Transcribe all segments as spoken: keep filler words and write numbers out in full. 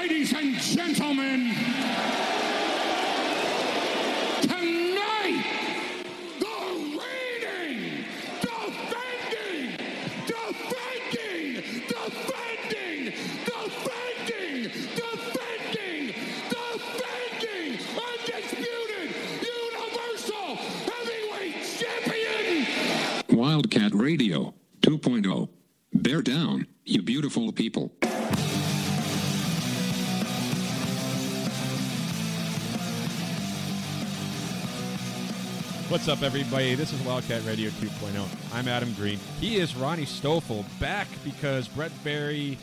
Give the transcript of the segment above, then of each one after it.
Ladies and gentlemen, tonight, the reigning, defending, defending, defending, defending, defending, defending, undisputed, universal heavyweight champion, Wildcat Radio two point oh. Bear down, you beautiful people. What's up, everybody? This is Wildcat Radio two point oh. I'm Adam Green. He is Ronnie Stoffel, back because Brett Barry,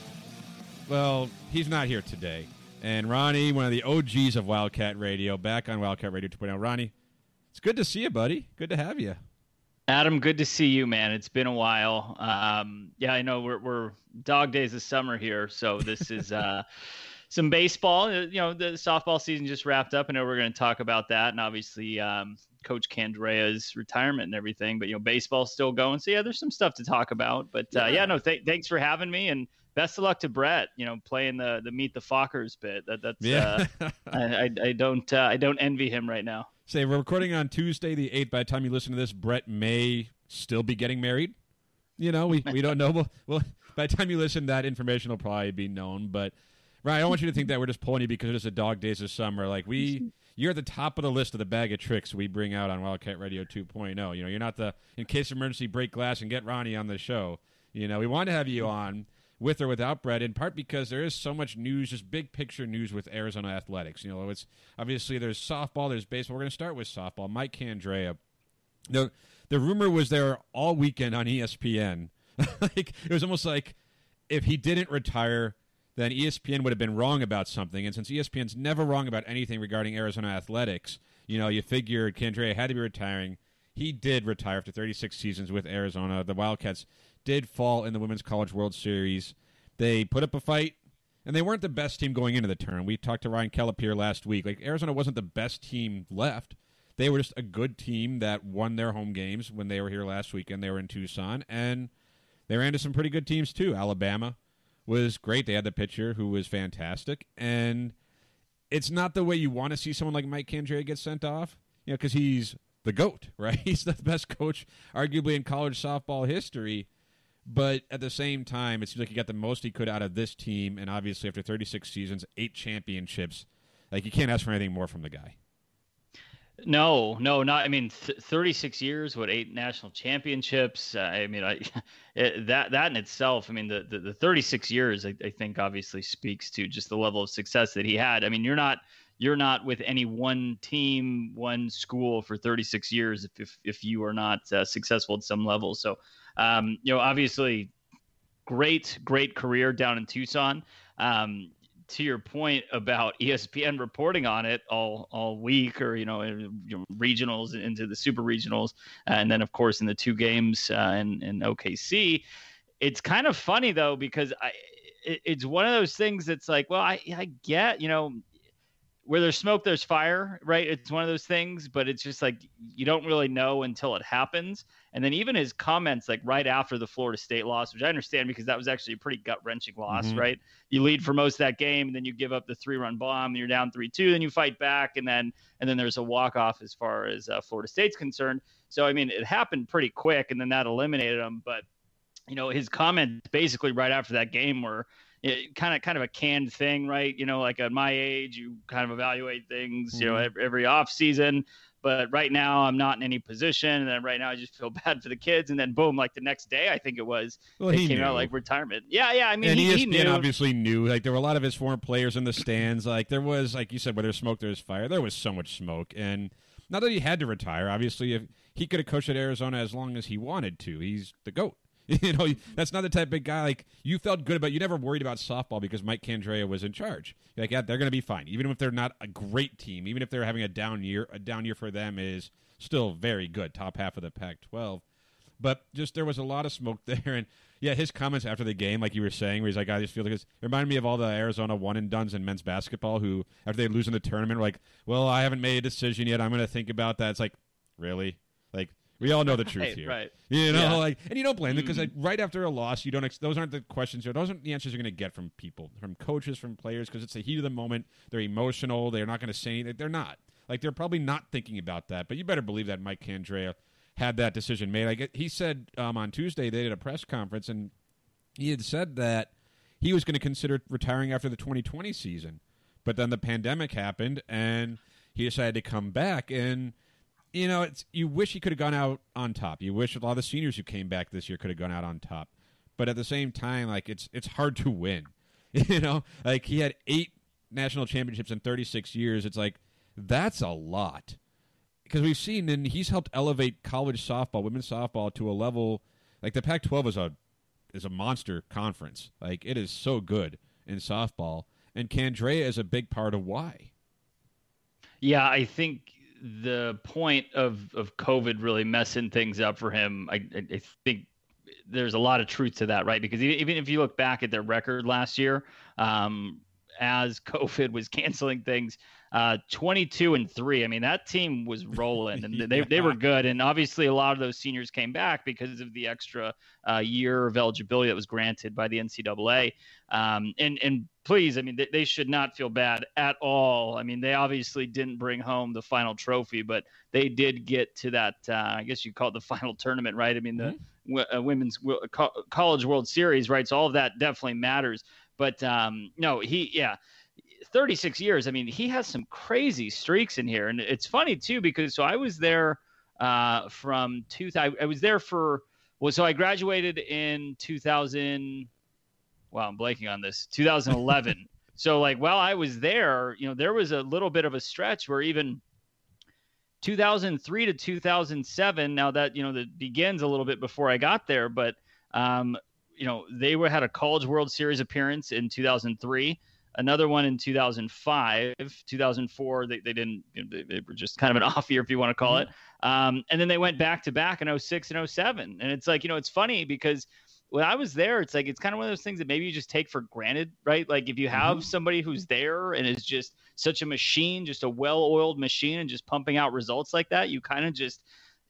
well, he's not here today. And Ronnie, one of the O Gs of Wildcat Radio, back on Wildcat Radio two point oh. Ronnie, it's good to see you, buddy. Good to have you. Adam, good to see you, man. It's been a while. Um, yeah, I know we're we're dog days of summer here, so this is uh, some baseball. You know, the softball season just wrapped up. I know we're going to talk about that, and obviously um, Coach Candrea's retirement and everything. But you know, baseball's still going, so yeah, there's some stuff to talk about. But uh, yeah. yeah, no, th- thanks for having me, and best of luck to Brett. You know, playing the the Meet the Fockers bit. That that's yeah. uh, I, I I don't uh, I don't envy him right now. Say, we're recording on Tuesday the eighth. By the time you listen to this, Brett may still be getting married. You know, we, we don't know. Well, well, by the time you listen, that information will probably be known. But, Ryan, I don't want you to think that we're just pulling you because it's a dog days of summer. Like, we, you're at the top of the list of the bag of tricks we bring out on Wildcat Radio two point oh. You know, you're not the, in case of emergency, break glass and get Ronnie on the show. You know, we want to have you on with or without Brett, in part because there is so much news, just big picture news with Arizona athletics. You know, it's obviously there's softball, there's baseball. We're going to start with softball. Mike Candrea. The the rumor was there all weekend on E S P N. Like, it was almost like if he didn't retire, then E S P N would have been wrong about something. And since E S P N's never wrong about anything regarding Arizona athletics, you know, you figured Candrea had to be retiring. He did retire after thirty-six seasons with Arizona. The Wildcats did fall in the Women's College World Series. They put up a fight, and they weren't the best team going into the tournament. We talked to Ryan Kellup here last week. Like, Arizona wasn't the best team left. They were just a good team that won their home games when they were here last weekend. They were in Tucson, and they ran into some pretty good teams, too. Alabama was great. They had the pitcher who was fantastic, and it's not the way you want to see someone like Mike Candrea get sent off, you know, because he's the GOAT, right? He's the best coach, arguably, in college softball history. But at the same time, it seems like he got the most he could out of this team, and obviously after thirty-six seasons, eight championships, like, you can't ask for anything more from the guy. No, no, not. I mean, th- thirty-six years, what, eight national championships. Uh, I mean, I it, that that in itself. I mean, the the, the thirty-six years, I, I think, obviously speaks to just the level of success that he had. I mean, you're not you're not with any one team, one school for thirty-six years if if, if you are not uh, successful at some level. So. Um, you know, obviously, great, great career down in Tucson. Um, to your point about E S P N reporting on it all all week, or you know, in, you know regionals into the super regionals, and then of course in the two games uh, in in O K C. It's kind of funny though because I, it, it's one of those things that's like, well, I I get, you know. Where there's smoke, there's fire, right? It's one of those things, but it's just like you don't really know until it happens. And then even his comments, like right after the Florida State loss, which I understand because that was actually a pretty gut-wrenching loss, mm-hmm. right? You lead for most of that game, and then you give up the three-run bomb, and you're down three two, then you fight back, and then and then there's a walk-off as far as uh, Florida State's concerned. So, I mean, it happened pretty quick, and then that eliminated him. But, you know, his comments basically right after that game were, It, kind of kind of a canned thing, right? You know, like at my age, you kind of evaluate things, mm-hmm. you know, every, every off season. But right now, I'm not in any position, and then right now, I just feel bad for the kids. And then, boom, like the next day, I think it was, well, it he came knew. out like retirement. Yeah, yeah. I mean, and he, E S P N he knew. obviously knew. Like there were a lot of his former players in the stands. Like there was, like you said, where there's smoke, there's fire. There was so much smoke, and not that he had to retire. Obviously, if he could have coached at Arizona as long as he wanted to. He's the GOAT. You know, that's not the type of guy, like, you felt good about, you never worried about softball because Mike Candrea was in charge. You're like, yeah, they're going to be fine. Even if they're not a great team, even if they're having a down year, a down year for them is still very good, top half of the Pac twelve. But just there was a lot of smoke there. And, yeah, his comments after the game, like you were saying, where he's like, I just feel like it's, it reminded me of all the Arizona one-and-dones in men's basketball who, after they lose in the tournament, were like, well, I haven't made a decision yet. I'm going to think about that. It's like, really? Like, We all know the truth right, here. Right. You know, Yeah. like, and you don't blame them because Mhm. like, right after a loss, you don't. Ex- those aren't the questions. Or those aren't the answers you're going to get from people, from coaches, from players, because it's the heat of the moment. They're emotional. They're not going to say anything. They're not. Like they're probably not thinking about that. But you better believe that Mike Candrea had that decision made. Like he said um, on Tuesday, they did a press conference, and he had said that he was going to consider retiring after the twenty twenty season, but then the pandemic happened, and he decided to come back. And you know, it's you wish he could have gone out on top. You wish a lot of the seniors who came back this year could have gone out on top. But at the same time, like it's it's hard to win. You know, like he had eight national championships in thirty-six years. It's like that's a lot because we've seen, and he's helped elevate college softball, women's softball, to a level like the Pac twelve is a is a monster conference. Like it is so good in softball, and Candrea is a big part of why. Yeah, I think the point of, of COVID really messing things up for him, I, I, I think there's a lot of truth to that, right? Because even if you look back at their record last year, um, as COVID was canceling things, uh, twenty-two and three. I mean, that team was rolling, and they yeah. they were good. And obviously, a lot of those seniors came back because of the extra uh, year of eligibility that was granted by the N C double A. Um, and and please, I mean, they, they should not feel bad at all. I mean, they obviously didn't bring home the final trophy, but they did get to that. Uh, I guess you call it the final tournament, right? I mean, the Mm-hmm. w- uh, women's w- co- college World Series, right? So all of that definitely matters. But um, no, he, yeah. thirty-six years. I mean, he has some crazy streaks in here. And it's funny too, because so I was there uh, from two thousand. I was there for, well, so I graduated in two thousand. Wow, I'm blanking on this. two thousand eleven. So like, while I was there, you know, there was a little bit of a stretch where even two thousand three to two thousand seven. Now that, you know, that begins a little bit before I got there, but um, you know, they were had a College World Series appearance in two thousand three. Another one in two thousand five, two thousand four, they, they didn't, you know, they, they were just kind of an off year, if you want to call Mm-hmm. it. Um, and then they went back to back in oh six and oh seven. And it's like, you know, it's funny because when I was there, it's like, it's kind of one of those things that maybe you just take for granted, right? Like if you have Mm-hmm. somebody who's there and is just such a machine, just a well-oiled machine and just pumping out results like that, you kind of just,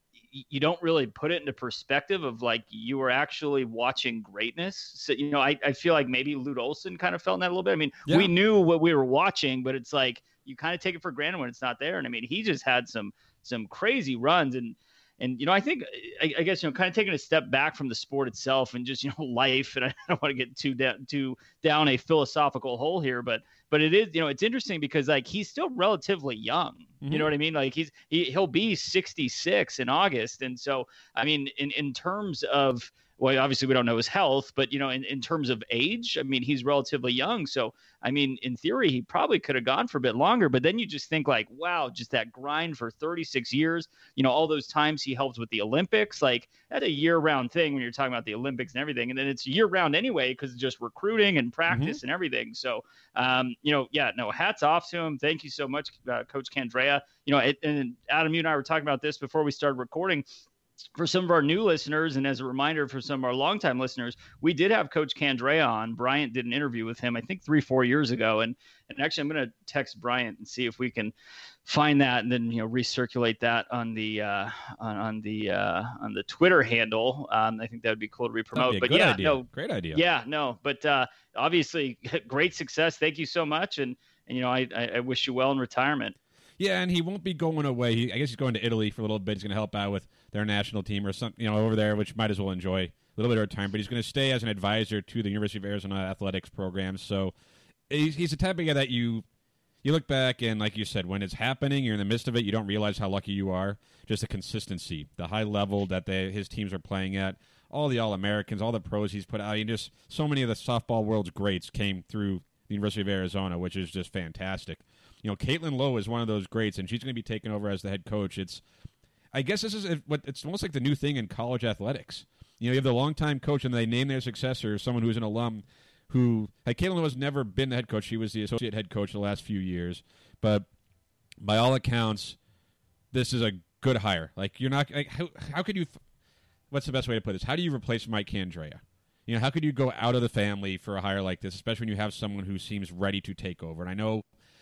you don't really put it into perspective of like you were actually watching greatness. So, you know, I, I feel like maybe Lute Olson kind of felt that a little bit. I mean, Yeah. we knew what we were watching, but it's like you kind of take it for granted when it's not there. And I mean, he just had some some crazy runs. And, and you know, I think, I, I guess, you know, kind of taking a step back from the sport itself and just, you know, life. And I don't want to get too down, too down a philosophical hole here, but but it is, you know, it's interesting because like he's still relatively young. Mm-hmm. You know what I mean? Like he's he, he'll be sixty-six in August, and so I mean, in in terms of, well, obviously we don't know his health, but you know, in, in terms of age, I mean, he's relatively young. So I mean, in theory, he probably could have gone for a bit longer. But then you just think like, wow, just that grind for thirty-six years. You know, all those times he helped with the Olympics, like that's a year-round thing when you're talking about the Olympics and everything. And then it's year-round anyway because it's just recruiting and practice and everything. So, um, you know, yeah, no, hats off to him. Thank you so much, uh, Coach Candrea. You know, it, and Adam, you and I were talking about this before we started recording. For some of our new listeners, and as a reminder for some of our longtime listeners, we did have Coach Candrea on. Bryant did an interview with him, I think three, four years ago. And and actually, I'm going to text Bryant and see if we can find that, and then you know recirculate that on the uh, on, on the uh, on the Twitter handle. Um, I think that would be cool to re-promote. That'd be a But good yeah, idea. no, Great idea. yeah, no, but uh, obviously, great success. Thank you so much, and and you know, I I, I wish you well in retirement. Yeah, and he won't be going away. He, I guess he's going to Italy for a little bit. He's going to help out with their national team or something, you know, over there, which might as well enjoy a little bit of time. But he's going to stay as an advisor to the University of Arizona athletics program. So he's, he's the type of guy that you you look back and, like you said, when it's happening, you're in the midst of it, you don't realize how lucky you are. Just the consistency, the high level that they, his teams are playing at, all the All-Americans, all the pros he's put out. And just so many of the softball world's greats came through the University of Arizona, which is just fantastic. You know, Caitlin Lowe is one of those greats, and she's going to be taking over as the head coach. It's, I guess this is what it's almost like the new thing in college athletics. You know, you have the longtime coach, and they name their successor someone who's an alum. Who, like Caitlin Lowe has never been the head coach. She was the associate head coach the last few years, but by all accounts, this is a good hire. Like you're not, like, how how could you? What's the best way to put this? How do you replace Mike Candrea? You know, how could you go out of the family for a hire like this, especially when you have someone who seems ready to take over? And I know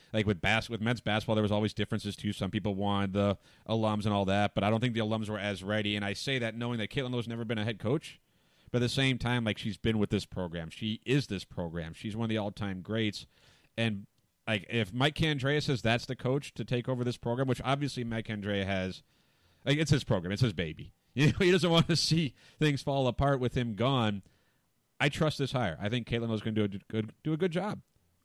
like with bas- with men's basketball, there was always differences too. Some people wanted the alums and all that, but I don't think the alums were as ready. And I say that knowing that Caitlin Lowe's never been a head coach, but at the same time, like she's been with this program. She is this program. She's one of the all-time greats. And like if Mike Candrea says that's the coach to take over this program, which obviously Mike Candrea has, like it's his program, it's his baby. You know, he doesn't want to see things fall apart with him gone. I trust this hire. I think Caitlin Lowe's going to do a good do a good job.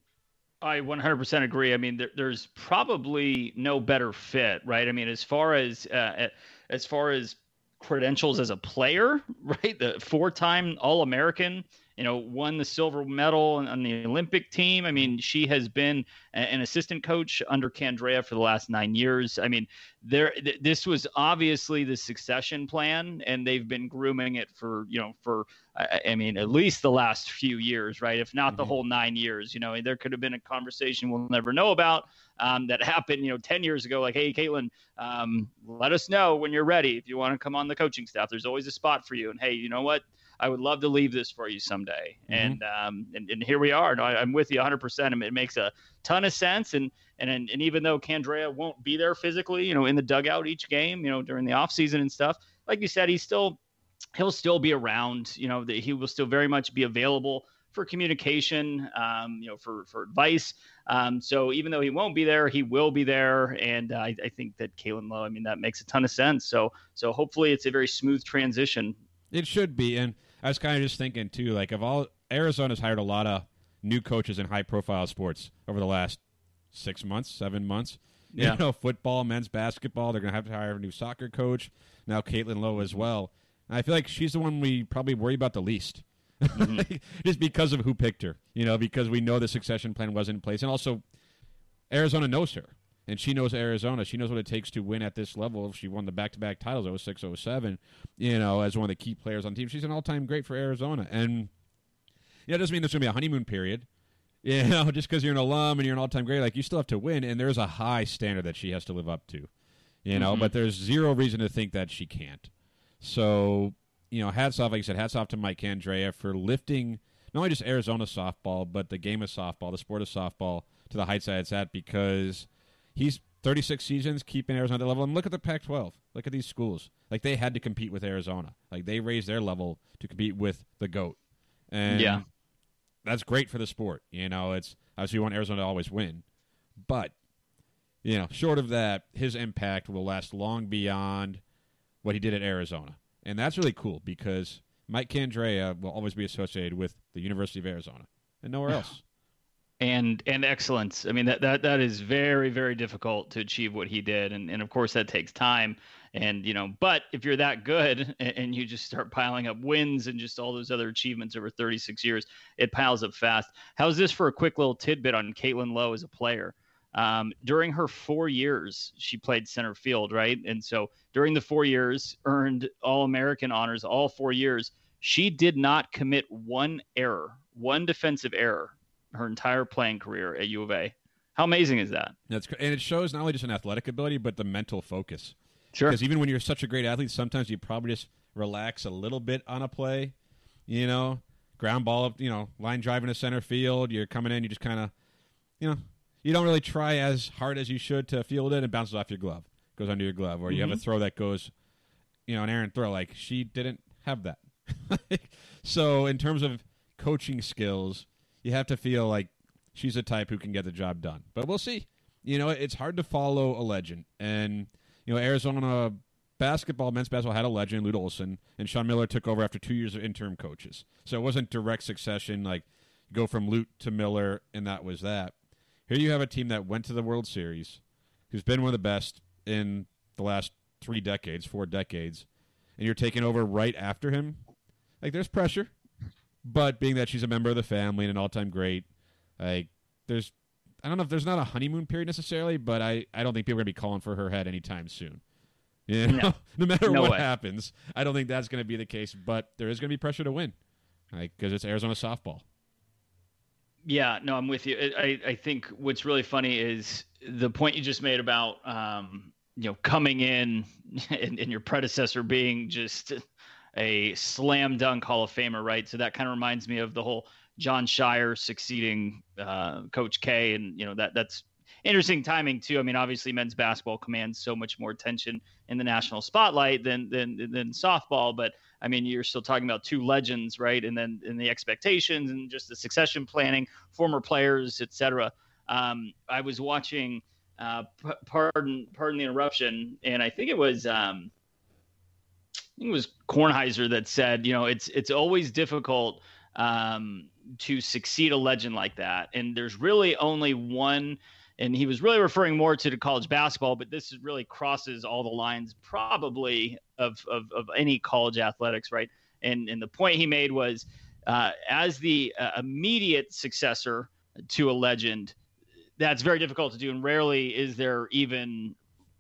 I one hundred percent agree. I mean, there, there's probably no better fit, right? I mean, as far as uh, as far as credentials as a player, right? The four-time All-American, you know, won the silver medal on, on the Olympic team. I mean, she has been a, an assistant coach under Candrea for the last nine years. I mean, there th- this was obviously the succession plan, and they've been grooming it for, you know, for I, I mean, at least the last few years, right? If not the mm-hmm. whole nine years, you know, there could have been a conversation we'll never know about um, that happened, you know, ten years ago. Like, hey, Caitlin, um, let us know when you're ready. If you want to come on the coaching staff, there's always a spot for you. And hey, you know what? I would love to leave this for you someday. Mm-hmm. And, um, and and here we are. No, I, I'm with you one hundred percent. I mean, it makes a ton of sense. And and and even though Candrea won't be there physically, you know, in the dugout each game, you know, during the off season and stuff, like you said, he's still he'll still be around. You know, the, he will still very much be available for communication, um, you know, for for advice. Um, so even though he won't be there, he will be there. And uh, I, I think that Caitlin Lowe, I mean, that makes a ton of sense. So so hopefully it's a very smooth transition. It should be. And I was kind of just thinking, too, like, of all Arizona's hired a lot of new coaches in high-profile sports over the last six months, seven months. Yeah. You know, football, men's basketball, they're going to have to hire a new soccer coach. Now Caitlin Lowe as well. And I feel like she's the one we probably worry about the least, mm-hmm. just because of who picked her, you know, because we know the succession plan was in place. And also, Arizona knows her. And she knows Arizona. She knows what it takes to win at this level. She won the back-to-back titles, oh six, oh seven, you know, as one of the key players on the team. She's an all-time great for Arizona. And, yeah, it doesn't mean there's going to be a honeymoon period. You know, just because you're an alum and you're an all-time great, like, you still have to win, and there's a high standard that she has to live up to. You know, mm-hmm. but there's zero reason to think that she can't. So, you know, hats off, like you said, hats off to Mike Candrea for lifting not only just Arizona softball, but the game of softball, the sport of softball, to the heights that it's at, because he's thirty-six seasons keeping Arizona at that level. And look at the Pac twelve. Look at these schools. Like, they had to compete with Arizona. Like, they raised their level to compete with the GOAT. And yeah. that's great for the sport. You know, it's obviously you want Arizona to always win. But, you know, short of that, his impact will last long beyond what he did at Arizona. And that's really cool because Mike Candrea will always be associated with the University of Arizona and nowhere else. And and excellence. I mean, that, that that is very, very difficult to achieve what he did. And, and of course, that takes time. And, you know, but if you're that good and, and you just start piling up wins and just all those other achievements over thirty-six years, it piles up fast. How's this for a quick little tidbit on Caitlin Lowe as a player? Um, during her four years, she played center field, right? And so during the four years, earned All-American honors all four years. She did not commit one error, one defensive error her entire playing career at U of A. How amazing is that? That's and it shows not only just an athletic ability, but the mental focus. Sure. Because even when you're such a great athlete, sometimes you probably just relax a little bit on a play. You know, ground ball up, you know, line driving to center field. You're coming in, you just kind of, you know, you don't really try as hard as you should to field it, and it bounces off your glove, goes under your glove, or mm-hmm. you have a throw that goes, you know, an errant throw. Like, she didn't have that. So in terms of coaching skills, you have to feel like she's a type who can get the job done. But we'll see. You know, it's hard to follow a legend. And, you know, Arizona basketball, men's basketball had a legend, Lute Olson, and Sean Miller took over after two years of interim coaches. So it wasn't direct succession, like go from Lute to Miller, and that was that. Here you have a team that went to the World Series, who's been one of the best in the last three decades, four decades, and you're taking over right after him. Like, there's pressure. But being that she's a member of the family and an all-time great, like, there's, I don't know if there's not a honeymoon period necessarily, but I, I don't think people are going to be calling for her head anytime soon. You know? No, no matter no what way. happens, I don't think that's going to be the case. But there is going to be pressure to win, like, because it's Arizona softball. Yeah, no, I'm with you. I, I think what's really funny is the point you just made about, um, you know, coming in and, and your predecessor being just a slam dunk Hall of Famer, right? So that kind of reminds me of the whole John Shire succeeding uh, Coach K, and you know that that's interesting timing too. I mean, obviously men's basketball commands so much more attention in the national spotlight than than than softball, but I mean, you're still talking about two legends, right? And then in the expectations and just the succession planning, former players, et cetera. Um, I was watching, uh, p- pardon, pardon the interruption, and I think it was, um, I think it was Kornheiser that said, you know, it's it's always difficult um, to succeed a legend like that, and there's really only one. And he was really referring more to the college basketball, but this really crosses all the lines probably of, of, of any college athletics, right? And and the point he made was uh, as the uh, immediate successor to a legend, that's very difficult to do. And rarely is there even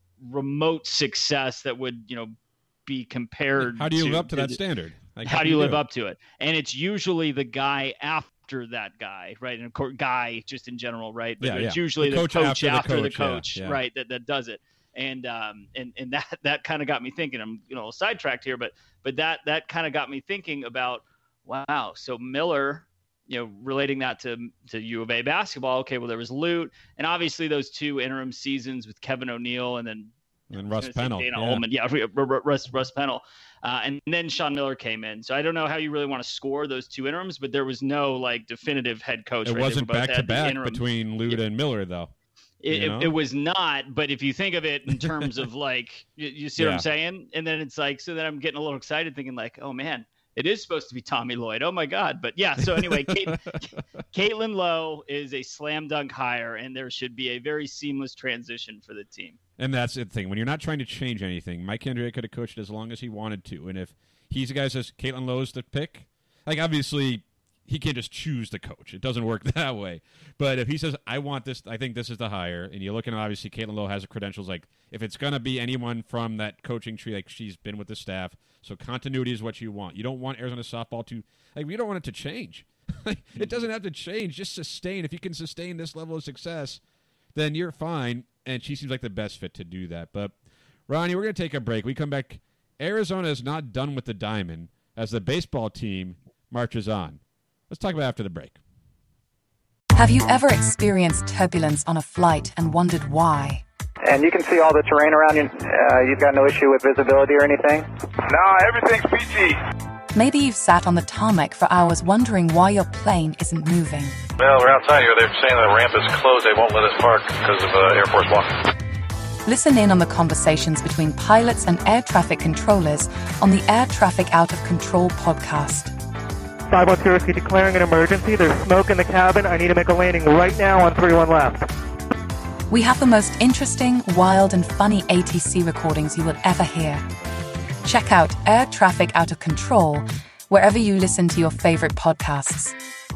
remote success that would, you know, be compared. How do you to, live up to to that the, standard? Like, how, how do you do live it? up to it? And it's usually the guy after that guy, right? And of course, guy just in general, right? But Yeah, it's yeah. usually The the coach coach, after the after the coach, yeah, coach, yeah. right? That that does it. And um and and that that kind of got me thinking. I'm you know sidetracked here, but but that that kind of got me thinking about wow. So Miller, you know, relating that to to U of A basketball. Okay, well there was Lute, and obviously those two interim seasons with Kevin O'Neal and then. And Russ Pennell. Dana Yeah. Ullman. Yeah, Russ, Russ Pennell. Uh, and then Sean Miller came in. So I don't know how you really want to score those two interims, but there was no like definitive head coach. It right? wasn't They both back to had the back interim. between Lute Yeah. and Miller, though. It, you know? it, it was not, but if you think of it in terms of like, you, you see what Yeah. I'm saying? And then it's like, so then I'm getting a little excited thinking like, oh man, it is supposed to be Tommy Lloyd. Oh my God. But yeah, so anyway, Kate, Caitlin Lowe is a slam dunk hire, and there should be a very seamless transition for the team. And that's the thing. When you're not trying to change anything, Mike Andrea could have coached as long as he wanted to. And if he's the guy that says Caitlin Lowe's the pick, like obviously he can't just choose the coach. It doesn't work that way. But if he says, I want this, I think this is the hire, and you're looking at obviously Caitlin Lowe has the credentials, like if it's going to be anyone from that coaching tree, like she's been with the staff, so continuity is what you want. You don't want Arizona softball to, like we don't want it to change. It doesn't have to change, just sustain. If you can sustain this level of success, then you're fine, and she seems like the best fit to do that. But, Ronnie, we're going to take a break. We come back. Arizona is not done with the diamond as the baseball team marches on. Let's talk about it after the break. Have you ever experienced turbulence on a flight and wondered why? And you can see all the terrain around you. Uh, you've got no issue with visibility or anything? No, everything's peachy. Maybe you've sat on the tarmac for hours wondering why your plane isn't moving. Well, we're outside here. They're saying the ramp is closed. They won't let us park because of uh, Air Force One. Listen in on the conversations between pilots and air traffic controllers on the Air Traffic Out of Control podcast. five one zero, declaring an emergency. There's smoke in the cabin. I need to make a landing right now on three one left. We have the most interesting, wild, and funny A T C recordings you will ever hear. Check out Air Traffic Out of Control wherever you listen to your favorite podcasts.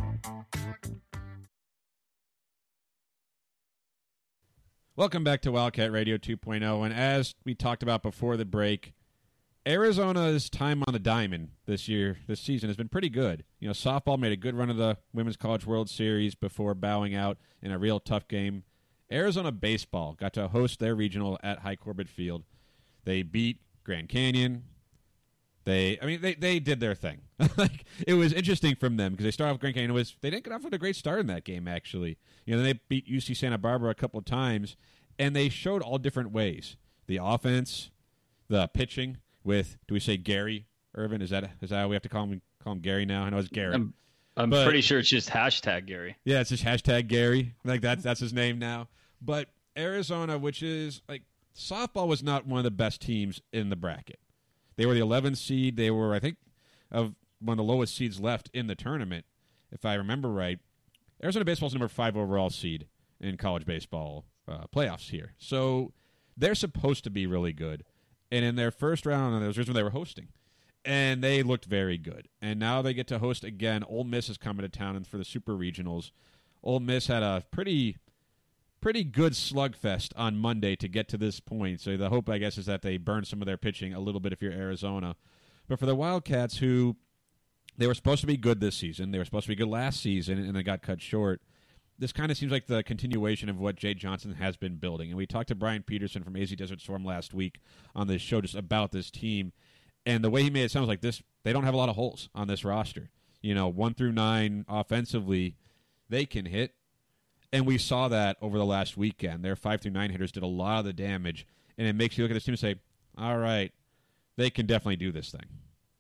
Welcome back to Wildcat Radio two point oh, and as we talked about before the break, Arizona's time on the diamond this year, this season, has been pretty good. You know, softball made a good run of the Women's College World Series before bowing out in a real tough game. Arizona baseball got to host their regional at High Corbett Field. They beat Grand Canyon. They, I mean, they, they did their thing. Like it was interesting from them because they started off Grand Canyon. It was they didn't get off with a great start in that game actually. You know, they beat U C Santa Barbara a couple of times, and they showed all different ways. The offense, the pitching with, do we say Gary Irvin? Is that is that how we have to call him? Call him Gary now? I know it's Gary. I'm, I'm But- pretty sure it's just hashtag Gary. Yeah, it's just hashtag Gary. Like that's that's his name now. But Arizona, which is like softball, was not one of the best teams in the bracket. They were the eleventh seed. They were, I think, of one of the lowest seeds left in the tournament, if I remember right. Arizona baseball is number five overall seed in college baseball uh, playoffs here. So they're supposed to be really good. And in their first round, that was when they were hosting. And they looked very good. And now they get to host again. Ole Miss is coming to town for the Super Regionals. Ole Miss had a pretty pretty good slugfest on Monday to get to this point. So the hope, I guess, is that they burn some of their pitching a little bit if you're Arizona. But for the Wildcats, who they were supposed to be good this season, they were supposed to be good last season, and they got cut short. This kind of seems like the continuation of what Jay Johnson has been building. And we talked to Brian Peterson from A Z Desert Storm last week on this show just about this team. And the way he made it sounds like this, they don't have a lot of holes on this roster. You know, one through nine offensively, they can hit. And we saw that over the last weekend. Their five through nine hitters did a lot of the damage, and it makes you look at this team and say, all right, they can definitely do this thing.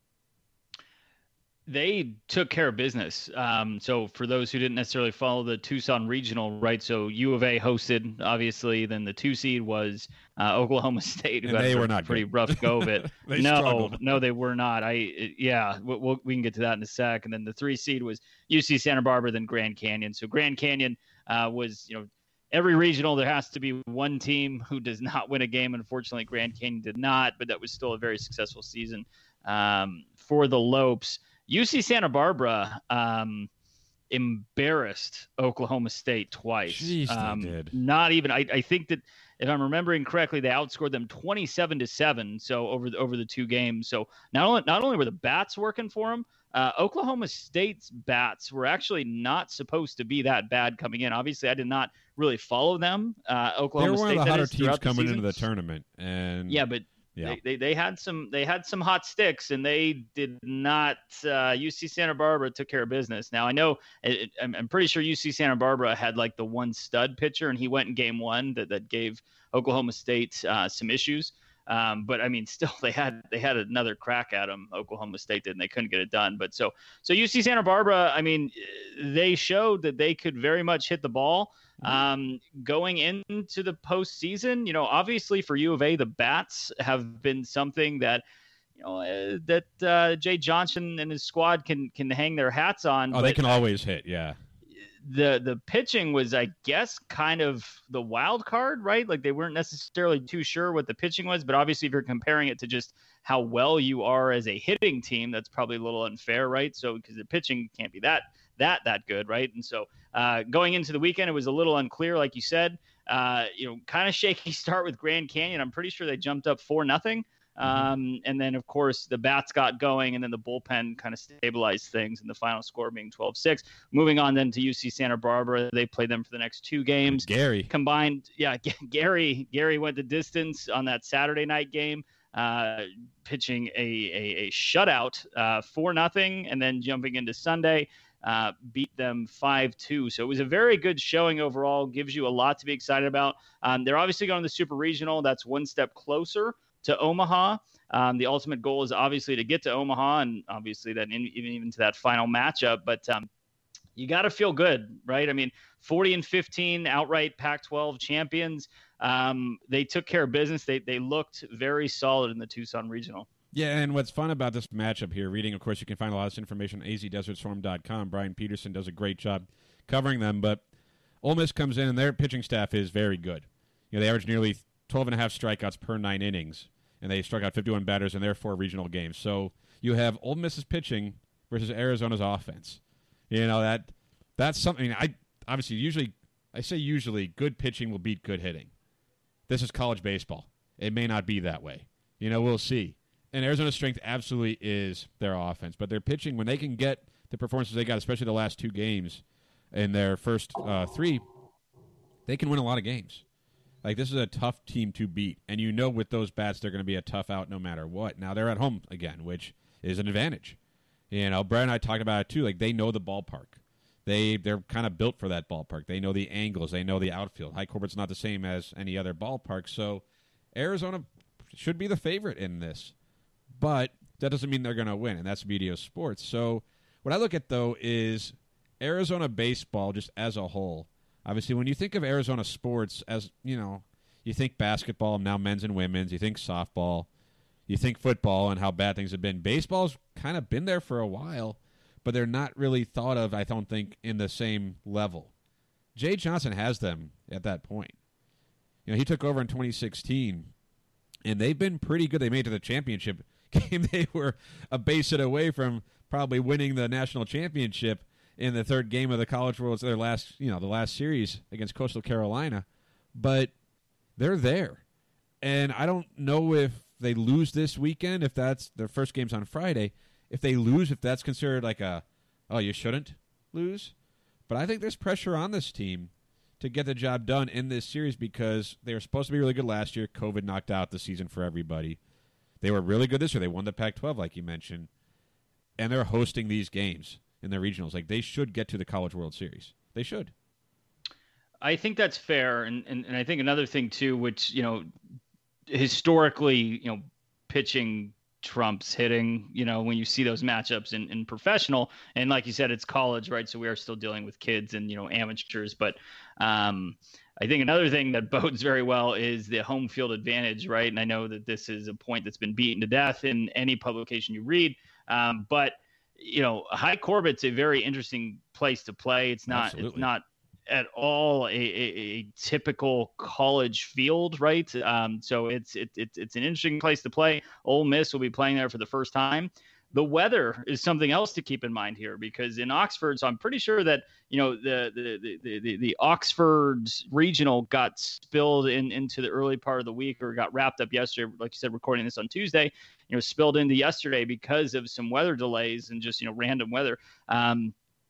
They took care of business. Um, so for those who didn't necessarily follow the Tucson Regional, right? So U of A hosted, obviously. Then the two seed was uh, Oklahoma State, who and had they a were not pretty good. rough go of it. they no, struggled. no, they were not. I yeah, we'll, we'll, we can get to that in a sec. And then the three seed was U C Santa Barbara, then Grand Canyon. So Grand Canyon uh, was, you know, every regional there has to be one team who does not win a game. Unfortunately, Grand Canyon did not, but that was still a very successful season um, for the Lopes. U C Santa Barbara um, embarrassed Oklahoma State twice. Jeez, um, they did. Not even. I, I think that if I'm remembering correctly, they outscored them twenty-seven to seven. So over the, over the two games. So not only not only were the bats working for them, uh, Oklahoma State's bats were actually not supposed to be that bad coming in. Obviously, I did not really follow them. Uh, Oklahoma They were one State, of the hotter is, teams coming the into the tournament, and yeah, but. Yeah. They, they they had some they had some hot sticks, and they did not. Uh, U C Santa Barbara took care of business. Now I know it, I'm, I'm pretty sure U C Santa Barbara had like the one stud pitcher, and he went in game one that, that gave Oklahoma State uh, some issues. Um, but I mean, still they had they had another crack at them. Oklahoma State did, and they couldn't get it done. But so so U C Santa Barbara, I mean, they showed that they could very much hit the ball. Um, going into the postseason, you know, obviously for U of A, the bats have been something that, you know, uh, that uh, Jay Johnson and his squad can can hang their hats on. Oh, they can always hit, yeah. The the pitching was, I guess, kind of the wild card, right? Like they weren't necessarily too sure what the pitching was, but obviously if you're comparing it to just how well you are as a hitting team, that's probably a little unfair, right? So because the pitching can't be that that that good, right? And so uh, going into the weekend, it was a little unclear, like you said. Uh, you know, kind of shaky start with Grand Canyon. I'm pretty sure they jumped up four nothing. Um, and then, of course, the bats got going, and then the bullpen kind of stabilized things, and the final score being twelve six. Moving on then to U C Santa Barbara. They played them for the next two games. Gary. Combined, yeah, Gary Gary went the distance on that Saturday night game, uh, pitching a, a, a shutout, uh, four nothing, and then jumping into Sunday. Uh, beat them five two. So it was a very good showing overall. Gives you a lot to be excited about. Um, they're obviously going to the Super Regional. That's one step closer to Omaha. Um, the ultimate goal is obviously to get to Omaha, and obviously then in, even even to that final matchup. But um, you got to feel good, right? I mean, forty and fifteen outright Pac twelve champions. Um, they took care of business. They they looked very solid in the Tucson Regional. Yeah, and what's fun about this matchup here, reading, of course, you can find a lot of this information on A Z Desert Storm dot com. Brian Peterson does a great job covering them, but Ole Miss comes in, and their pitching staff is very good. You know, they average nearly twelve and a half strikeouts per nine innings, and they struck out fifty-one batters in their four regional games. So you have Ole Miss's pitching versus Arizona's offense. You know, that that's something. I obviously, usually, I say usually, good pitching will beat good hitting. This is college baseball. It may not be that way. You know, we'll see. And Arizona's strength absolutely is their offense. But their pitching, when they can get the performances they got, especially the last two games in their first uh, three, they can win a lot of games. Like, this is a tough team to beat. And you know with those bats, they're going to be a tough out no matter what. Now, they're at home again, which is an advantage. You know, Brad and I talked about it, too. Like, they know the ballpark. They, they're kind of built for that ballpark. They know the angles. They know the outfield. High Corbett's not the same as any other ballpark. So Arizona should be the favorite in this. But that doesn't mean they're going to win, and that's the beauty of sports. So what I look at, though, is Arizona baseball just as a whole. Obviously, when you think of Arizona sports as, you know, you think basketball, now men's and women's, you think softball, you think football and how bad things have been. Baseball's kind of been there for a while, but they're not really thought of, I don't think, in the same level. Jay Johnson has them at that point. You know, he took over in twenty sixteen, and they've been pretty good. They made it to the championship game. They were a base hit away from probably winning the national championship in the third game of the College World, their last, you know, the last series against Coastal Carolina. But they're there. And I don't know if they lose this weekend, if that's their first game's on Friday. If they lose, if that's considered like a, oh, you shouldn't lose. But I think there's pressure on this team to get the job done in this series because they were supposed to be really good last year. COVID knocked out the season for everybody. They were really good this year. They won the Pac twelve, like you mentioned. And they're hosting these games in their regionals. Like, they should get to the College World Series. They should. I think that's fair, and, and and I think another thing too, which you know, historically, you know, pitching trumps hitting. You know, when you see those matchups in, in professional, and like you said, it's college, right? So we are still dealing with kids and you know amateurs, but um, I think another thing that bodes very well is the home field advantage, right? And I know that this is a point that's been beaten to death in any publication you read, um, but you know, High Corbett's a very interesting place to play. It's not, Absolutely. It's not at all a, a, a typical college field, right? Um, so it's it, it, it's an interesting place to play. Ole Miss will be playing there for the first time. The weather is something else to keep in mind here, because in Oxford, so I'm pretty sure that you know the the the the, the Oxford regional got spilled in into the early part of the week, or got wrapped up yesterday. Like you said, recording this on Tuesday, you know, spilled into yesterday because of some weather delays and just you know random weather. Um,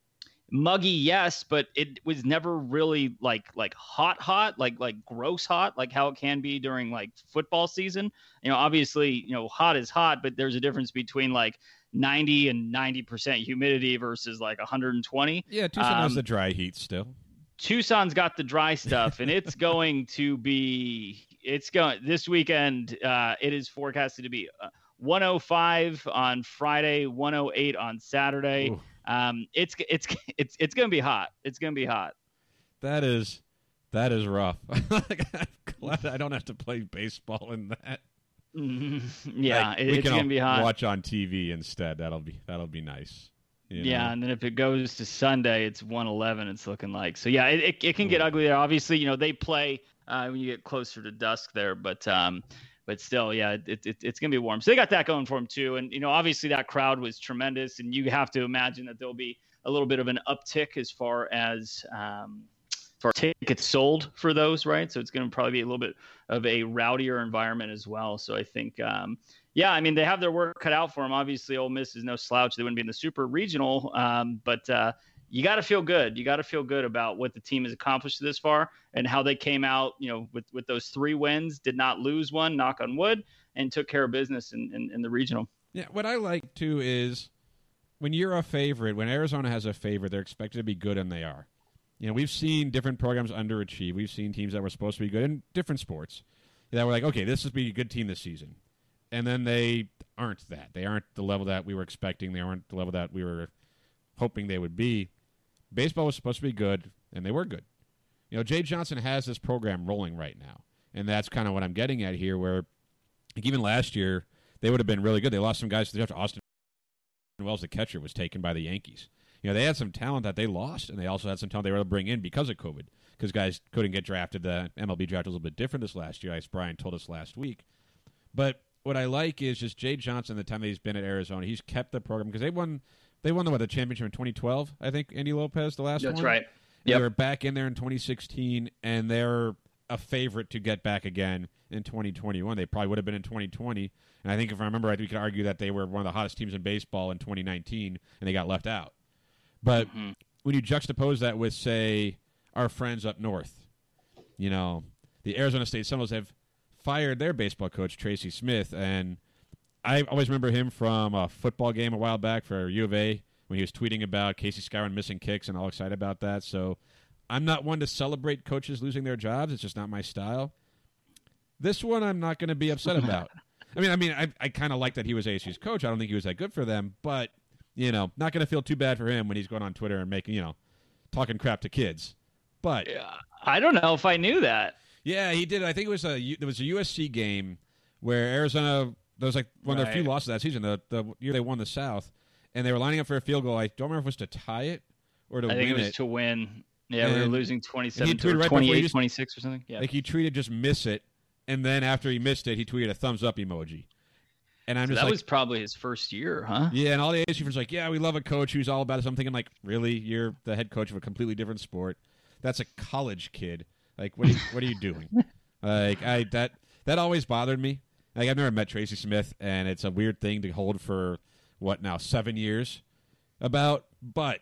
Muggy, yes, but it was never really like like hot, hot, like like gross hot, like how it can be during like football season. You know, obviously, you know, hot is hot, but there's a difference between like ninety and ninety percent humidity versus like one hundred twenty. Yeah, Tucson um, has the dry heat still. Tucson's got the dry stuff, and it's going to be it's going this weekend. Uh, it is forecasted to be uh, one oh five on Friday, one oh eight on Saturday. Ooh. Um, it's it's it's it's gonna be hot. It's gonna be hot. That is that is rough. I'm glad I don't have to play baseball in that. Mm-hmm. Yeah, like, it, we it's can gonna be hot. Watch on T V instead. That'll be that'll be nice. You know? Yeah, and then if it goes to Sunday, it's one eleven. It's looking like so. Yeah, it it, it can get ugly there. Obviously, you know they play uh, when you get closer to dusk there, but um. But still, yeah, it, it, it's going to be warm. So they got that going for them, too. And, you know, obviously that crowd was tremendous. And you have to imagine that there'll be a little bit of an uptick as far as um, for tickets sold for those, right? So it's going to probably be a little bit of a rowdier environment as well. So I think, um, yeah, I mean, they have their work cut out for them. Obviously, Ole Miss is no slouch. They wouldn't be in the Super Regional. Um, but uh, you got to feel good. You got to feel good about what the team has accomplished this far and how they came out, you know, with, with those three wins, did not lose one, knock on wood, and took care of business in, in, in the regional. Yeah, what I like, too, is when you're a favorite, when Arizona has a favorite, they're expected to be good, and they are. You know, we've seen different programs underachieve. We've seen teams that were supposed to be good in different sports that were like, okay, this will be a good team this season. And then they aren't that. They aren't the level that we were expecting. They aren't the level that we were hoping they would be. Baseball was supposed to be good, and they were good. You know, Jay Johnson has this program rolling right now, and that's kind of what I'm getting at here, where like, even last year, they would have been really good. They lost some guys to the draft. Austin Wells, the catcher, was taken by the Yankees. You know, they had some talent that they lost, and they also had some talent they were able to bring in because of COVID, because guys couldn't get drafted. The M L B draft was a little bit different this last year, as Brian told us last week. But what I like is just Jay Johnson, the time that he's been at Arizona, he's kept the program, because they won – They won the, what, the championship in twenty twelve, I think, Andy Lopez, the last That's one? That's right. Yep. They were back in there in twenty sixteen, and they're a favorite to get back again in twenty twenty-one. They probably would have been in twenty twenty. And I think if I remember right, we could argue that they were one of the hottest teams in baseball in twenty nineteen, and they got left out. But mm-hmm. when you juxtapose that with, say, our friends up north, you know, the Arizona State Seminoles have fired their baseball coach, Tracy Smith, and I always remember him from a football game a while back for U of A when he was tweeting about Casey Skowron missing kicks and all excited about that. So I'm not one to celebrate coaches losing their jobs. It's just not my style. This one I'm not going to be upset about. I mean, I mean, I, I kind of like that he was A S U's coach. I don't think he was that good for them, but, you know, not going to feel too bad for him when he's going on Twitter and making, you know, talking crap to kids. But yeah, I don't know if I knew that. Yeah, he did. I think it was a, there was a U S C game where Arizona... That was like one of their few losses that season, the, the year they won the South, and they were lining up for a field goal. I don't remember if it was to tie it or to I win it. I think it was it. to win. Yeah, and we were losing twenty-seven to right twenty-eight, twenty-six or something. Yeah. Like he tweeted just miss it, and then after he missed it, he tweeted a thumbs up emoji. And I'm so just that like, was probably his first year, huh? Yeah, and all the A S U fans are like, yeah, we love a coach who's all about it. So I'm thinking, like, really? You're the head coach of a completely different sport. That's a college kid. Like, what are you, what are you doing? Like, I that that always bothered me. Like, I've never met Tracy Smith, and it's a weird thing to hold for, what now, seven years about, but...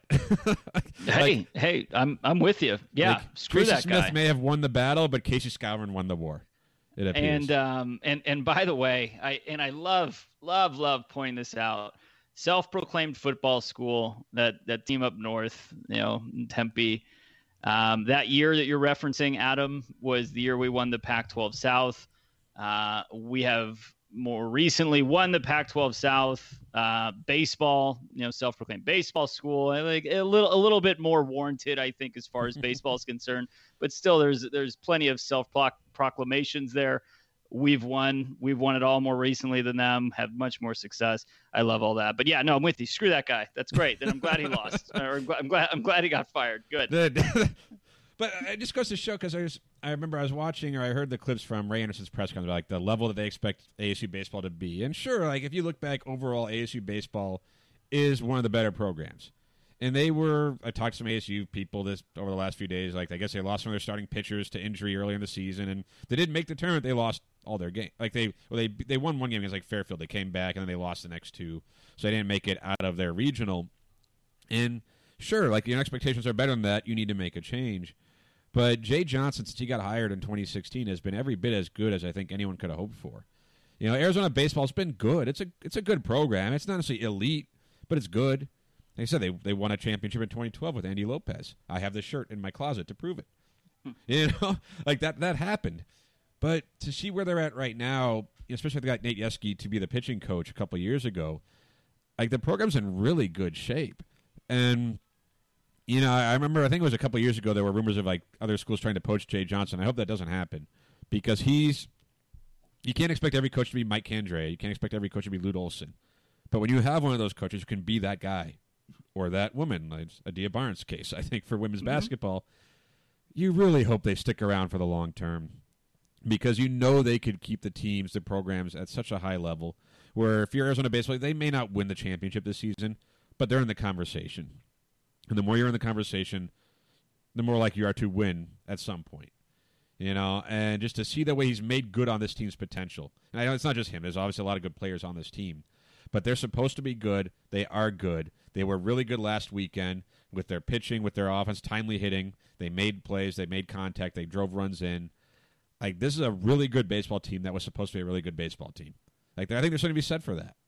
hey, like, hey, I'm I'm with you. Yeah, like, screw Tracy that Smith guy. may have won the battle, but Casey Skowron won the war, it appears. And, um, and, and by the way, I and I love, love, love pointing this out. Self-proclaimed football school, that, that team up north, you know, in Tempe, Um, that year that you're referencing, Adam, was the year we won the Pac twelve South. Uh, we have more recently won the Pac twelve South. Uh, baseball, you know, self-proclaimed baseball school, like a little, a little bit more warranted, I think, as far as baseball is concerned. But still, there's there's plenty of self-proclamations there. We've won. We've won it all more recently than them. Have much more success. I love all that. But yeah, no, I'm with you. Screw that guy. That's great. Then I'm glad he lost. Or I'm glad. I'm glad he got fired. Good. But it just goes to show, because I was, I remember I was watching, or I heard the clips from Ray Anderson's press conference, like the level that they expect A S U baseball to be. And sure, like if you look back overall, A S U baseball is one of the better programs. And they were, I talked to some A S U people this over the last few days, like I guess they lost some of their starting pitchers to injury earlier in the season, and they didn't make the tournament. They lost all their game. Like they, well, they they won one game against like Fairfield. They came back and then they lost the next two, so they didn't make it out of their regional. And sure, like your expectations are better than that. You need to make a change. But Jay Johnson, since he got hired in twenty sixteen, has been every bit as good as I think anyone could have hoped for. You know, Arizona baseball's been good. It's a it's a good program. It's not necessarily elite, but it's good. Like I said, they they won a championship in twenty twelve with Andy Lopez. I have the shirt in my closet to prove it. You know, like that that happened. But to see where they're at right now, especially if they got Nate Yeskie to be the pitching coach a couple years ago, like the program's in really good shape. And you know, I remember, I think it was a couple years ago, there were rumors of like other schools trying to poach Jay Johnson. I hope that doesn't happen, because he's, you can't expect every coach to be Mike Candrea. You can't expect every coach to be Lute Olson. But when you have one of those coaches who can be that guy or that woman, like Adia Barnes' case, I think, for women's mm-hmm. basketball, you really hope they stick around for the long term, because you know they could keep the teams, the programs at such a high level where if you're Arizona baseball, they may not win the championship this season, but they're in the conversation. And the more you're in the conversation, the more likely you are to win at some point. You know, and just to see the way he's made good on this team's potential. And I know it's not just him. There's obviously a lot of good players on this team. But they're supposed to be good. They are good. They were really good last weekend with their pitching, with their offense, timely hitting. They made plays. They made contact. They drove runs in. Like, this is a really good baseball team that was supposed to be a really good baseball team. Like, I think there's something to be said for that.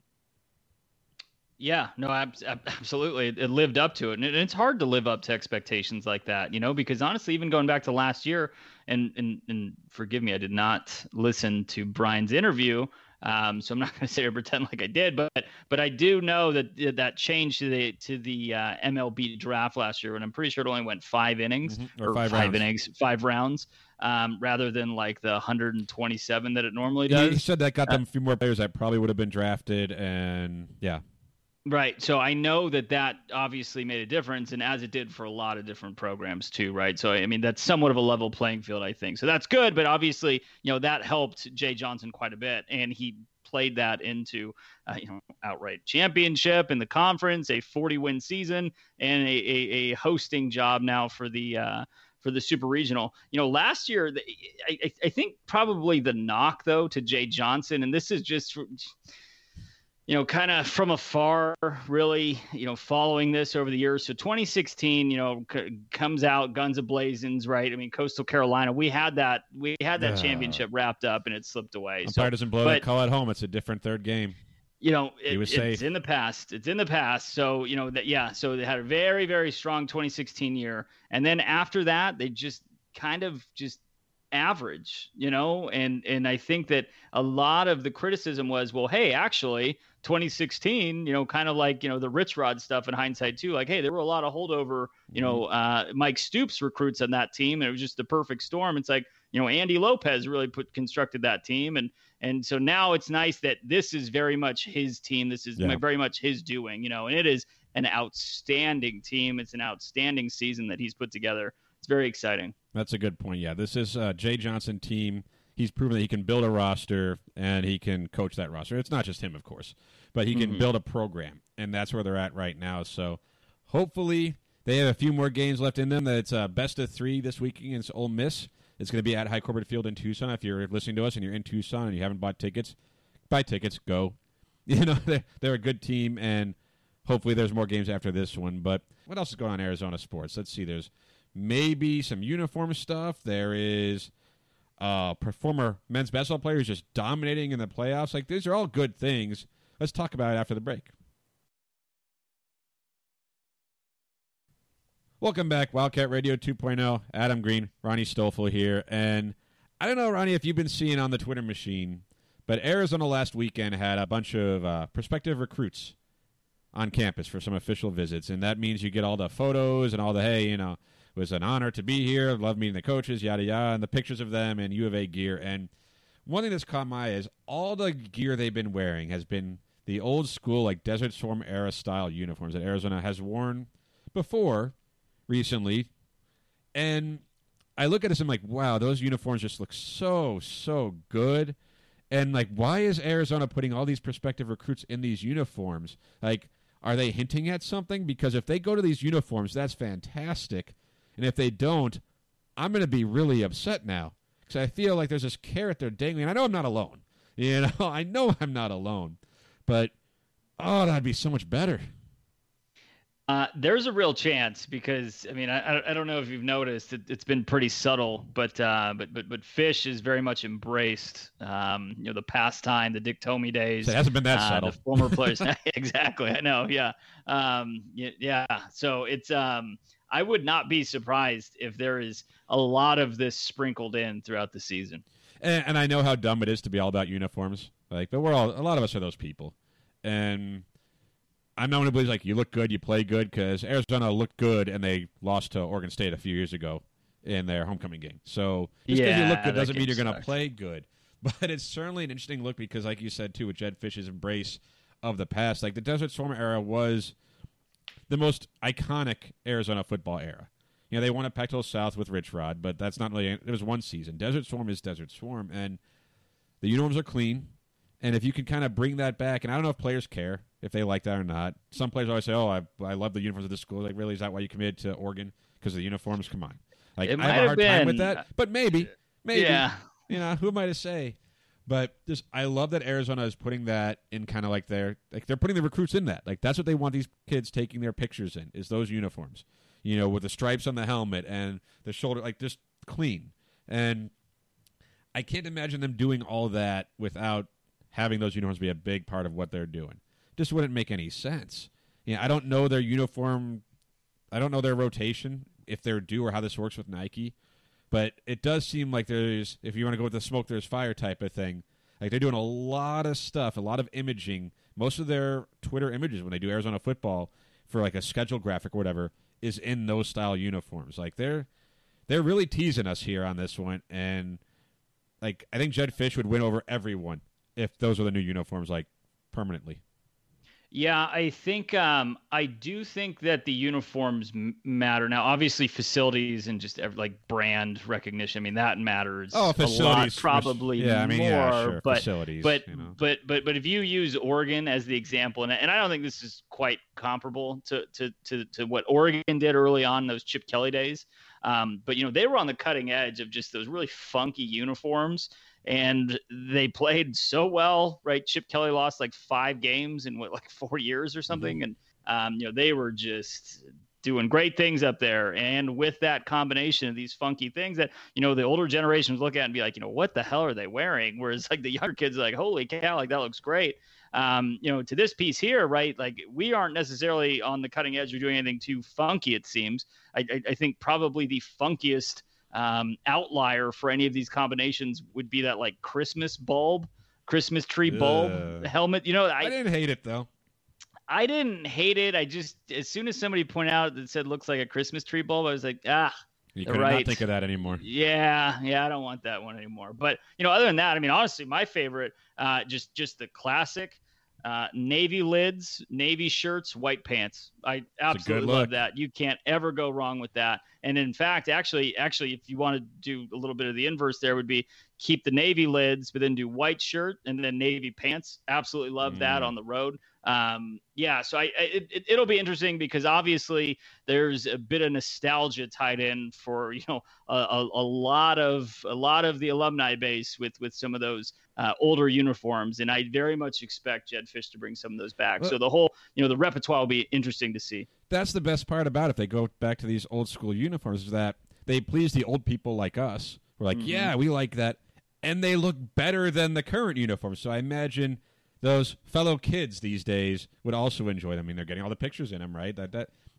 Yeah, no, ab- absolutely. It lived up to it. And it's hard to live up to expectations like that, you know, because honestly, even going back to last year, and and, and forgive me, I did not listen to Brian's interview. Um, so I'm not going to sit here and pretend like I did, but but I do know that that change to the to the uh, M L B draft last year, and I'm pretty sure it only went five innings mm-hmm. or, or five, five rounds. innings, five rounds, um, rather than like the one hundred twenty-seven that it normally does. He said that got them a few more players that probably would have been drafted, and yeah. Right. So I know that that obviously made a difference, and as it did for a lot of different programs too, right? So, I mean, that's somewhat of a level playing field, I think. So that's good, but obviously, you know, that helped Jay Johnson quite a bit, and he played that into, uh, you know, outright championship in the conference, a forty-win season, and a, a, a hosting job now for the uh, for the Super Regional. You know, last year, I, I think probably the knock, though, to Jay Johnson, and this is just for, you know, kind of from afar, really, you know, following this over the years. So twenty sixteen, you know, c- comes out guns a-blazing, right? I mean, Coastal Carolina, we had that, we had that yeah. championship wrapped up, and it slipped away. Umpire so, doesn't blow but, that call at home. It's a different third game. You know, it, he was it's safe. in the past. It's in the past. So, you know, that yeah. So they had a very, very strong twenty sixteen year, and then after that, they just kind of just average, you know, and and I think that a lot of the criticism was, well, hey, actually twenty sixteen, you know, kind of like, you know, the Rich Rod stuff in hindsight too, like, hey, there were a lot of holdover, you know, uh, Mike Stoops recruits on that team, and it was just the perfect storm. It's like, you know, Andy Lopez really put constructed that team, and and so now it's nice that this is very much his team. This is yeah. very much his doing, you know, and it is an outstanding team. It's an outstanding season that he's put together. It's very exciting. That's a good point. Yeah, this is a Jay Johnson team. He's proven that he can build a roster and he can coach that roster. It's not just him, of course, but he can mm-hmm. build a program, and that's where they're at right now. So hopefully they have a few more games left in them. It's a best of three this week against Ole Miss. It's going to be at High Corbett Field in Tucson. If you're listening to us and you're in Tucson and you haven't bought tickets, buy tickets, go. You know, they're, they're a good team, and hopefully there's more games after this one. But what else is going on in Arizona sports? Let's see. There's maybe some uniform stuff. There is uh, former men's basketball players just dominating in the playoffs. Like, these are all good things. Let's talk about it after the break. Welcome back, Wildcat Radio two point oh. Adam Green, Ronnie Stoffel here. And I don't know, Ronnie, if you've been seeing on the Twitter machine, but Arizona last weekend had a bunch of uh, prospective recruits on campus for some official visits. And that means you get all the photos and all the, hey, you know, it was an honor to be here. Love meeting the coaches, yada, yada, and the pictures of them in U of A gear. And one thing that's caught my eye is all the gear they've been wearing has been the old school, like Desert Storm era style uniforms that Arizona has worn before recently. And I look at this and I'm like, wow, those uniforms just look so, so good. And like, why is Arizona putting all these prospective recruits in these uniforms? Like, are they hinting at something? Because if they go to these uniforms, that's fantastic. And if they don't, I'm going to be really upset now. Because I feel like there's this carrot they're dangling. I know I'm not alone. You know, I know I'm not alone. But, oh, that'd be so much better. Uh, there's a real chance because I mean I I don't know if you've noticed it, it's been pretty subtle, but uh, but but but Fish is very much embraced. Um, you know, the pastime, the Dick Tomey days. So it hasn't been that uh, subtle. The former players, exactly. I know. Yeah. Um, yeah. Yeah. So it's um, I would not be surprised if there is a lot of this sprinkled in throughout the season. And, and I know how dumb it is to be all about uniforms. Like, but we're all a lot of us are those people, and I'm not one who believes like you look good, you play good, because Arizona looked good and they lost to Oregon State a few years ago in their homecoming game. So just because Yeah, you look good that doesn't mean game you're going to sucked. play good. But it's certainly an interesting look because, like you said too, with Jed Fish's embrace of the past, like the Desert Storm era was the most iconic Arizona football era. You know, they won a Pac twelve South with Rich Rod, but that's not really. It was one season. Desert Storm is Desert Storm, and the uniforms are clean. And if you can kind of bring that back, and I don't know if players care if they like that or not. Some players always say, "Oh, I I love the uniforms of this school." Like, really, is that why you committed to Oregon? Because of the uniforms? Come on. Like, It I have might a have hard time with been. that, but maybe, maybe. Yeah. You know, who am I to say? But just, I love that Arizona is putting that in kind of like their, like they're putting the recruits in that. Like, that's what they want these kids taking their pictures in, is those uniforms. You know, with the stripes on the helmet and the shoulder, like just clean. And I can't imagine them doing all that without having those uniforms be a big part of what they're doing. Just wouldn't make any sense. Yeah, I don't know their uniform. I don't know their rotation, if they're due or how this works with Nike. But it does seem like there's, if you want to go with the smoke, there's fire type of thing. Like they're doing a lot of stuff, a lot of imaging. Most of their Twitter images when they do Arizona football for like a schedule graphic or whatever is in those style uniforms. Like they're they're really teasing us here on this one. And like I think Jed Fish would win over everyone if those were the new uniforms, like permanently. Yeah, I think um, I do think that the uniforms m- matter. Now, obviously, facilities and just ev- like brand recognition. I mean, that matters. Oh, a lot, facilities, probably yeah, I mean, more. yeah, sure, but facilities, but, you know. but but but if you use Oregon as the example, and and I don't think this is quite comparable to to to, to what Oregon did early on in those Chip Kelly days. Um, but you know, they were on the cutting edge of just those really funky uniforms. And they played so well, right? Chip Kelly lost like five games in what, like four years or something. And, um, you know, they were just doing great things up there. And with that combination of these funky things that, you know, the older generations look at and be like, you know, what the hell are they wearing? Whereas like the younger kids are like, holy cow, like that looks great. Um, you know, to this piece here, right? Like we aren't necessarily on the cutting edge or doing anything too funky, it seems. I, I, I think probably the funkiest Um, outlier for any of these combinations would be that like Christmas bulb, Christmas tree bulb Ugh. helmet. You know, I, I didn't hate it though. I didn't hate it. I just, as soon as somebody pointed out that said looks like a Christmas tree bulb, I was like, ah, You they're could right. not think of that anymore. Yeah, yeah, I don't want that one anymore. But you know, other than that, I mean, honestly, my favorite, uh, just just the classic. Uh, navy lids, navy shirts, white pants. I absolutely love look. that. You can't ever go wrong with that. And in fact, actually, actually, if you want to do a little bit of the inverse, there would be keep the navy lids, but then do white shirt and then navy pants. Absolutely love Mm. that on the road. Um, yeah, so I, I it, it'll be interesting because obviously there's a bit of nostalgia tied in for you know a, a, a lot of a lot of the alumni base with with some of those uh, older uniforms, and I very much expect Jed Fish to bring some of those back. Well, so the whole you know the repertoire will be interesting to see. That's the best part about it. If they go back to these old school uniforms, is that they please the old people like us. We're like, Mhm. yeah, we like that, and they look better than the current uniforms. So I imagine those fellow kids these days would also enjoy them. I mean, they're getting all the pictures in them, right? That that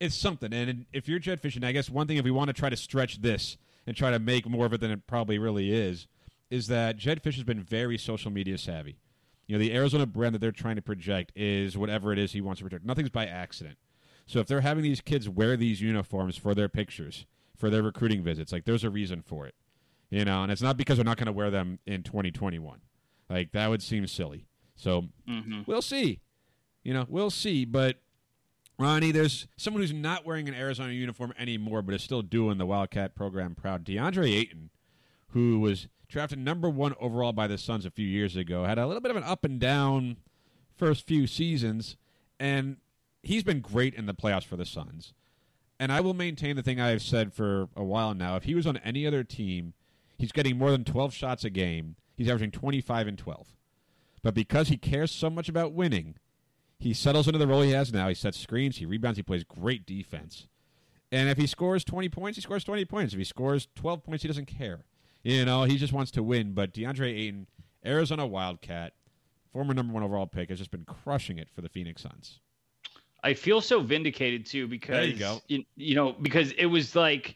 it's something. And if you're Jedd Fisch, and I guess one thing, if we want to try to stretch this and try to make more of it than it probably really is, is that Jedd Fisch has been very social media savvy. You know, the Arizona brand that they're trying to project is whatever it is he wants to project. Nothing's by accident. So if they're having these kids wear these uniforms for their pictures, for their recruiting visits, like there's a reason for it. You know, and it's not because they're not going to wear them in twenty twenty-one. Like, that would seem silly. So mm-hmm. we'll see. You know, we'll see. But, Ronnie, there's someone who's not wearing an Arizona uniform anymore but is still doing the Wildcat program proud. DeAndre Ayton, who was drafted number one overall by the Suns a few years ago, had a little bit of an up and down first few seasons, and he's been great in the playoffs for the Suns. And I will maintain the thing I've said for a while now. If he was on any other team, he's getting more than twelve shots a game. He's averaging twenty-five and twelve. But because he cares so much about winning, he settles into the role he has now. He sets screens, he rebounds, he plays great defense. And if he scores twenty points, he scores twenty points. If he scores twelve points, he doesn't care. You know, he just wants to win. But DeAndre Ayton, Arizona Wildcat, former number one overall pick, has just been crushing it for the Phoenix Suns. I feel so vindicated, too, because, there you go. You, you know, because it was like,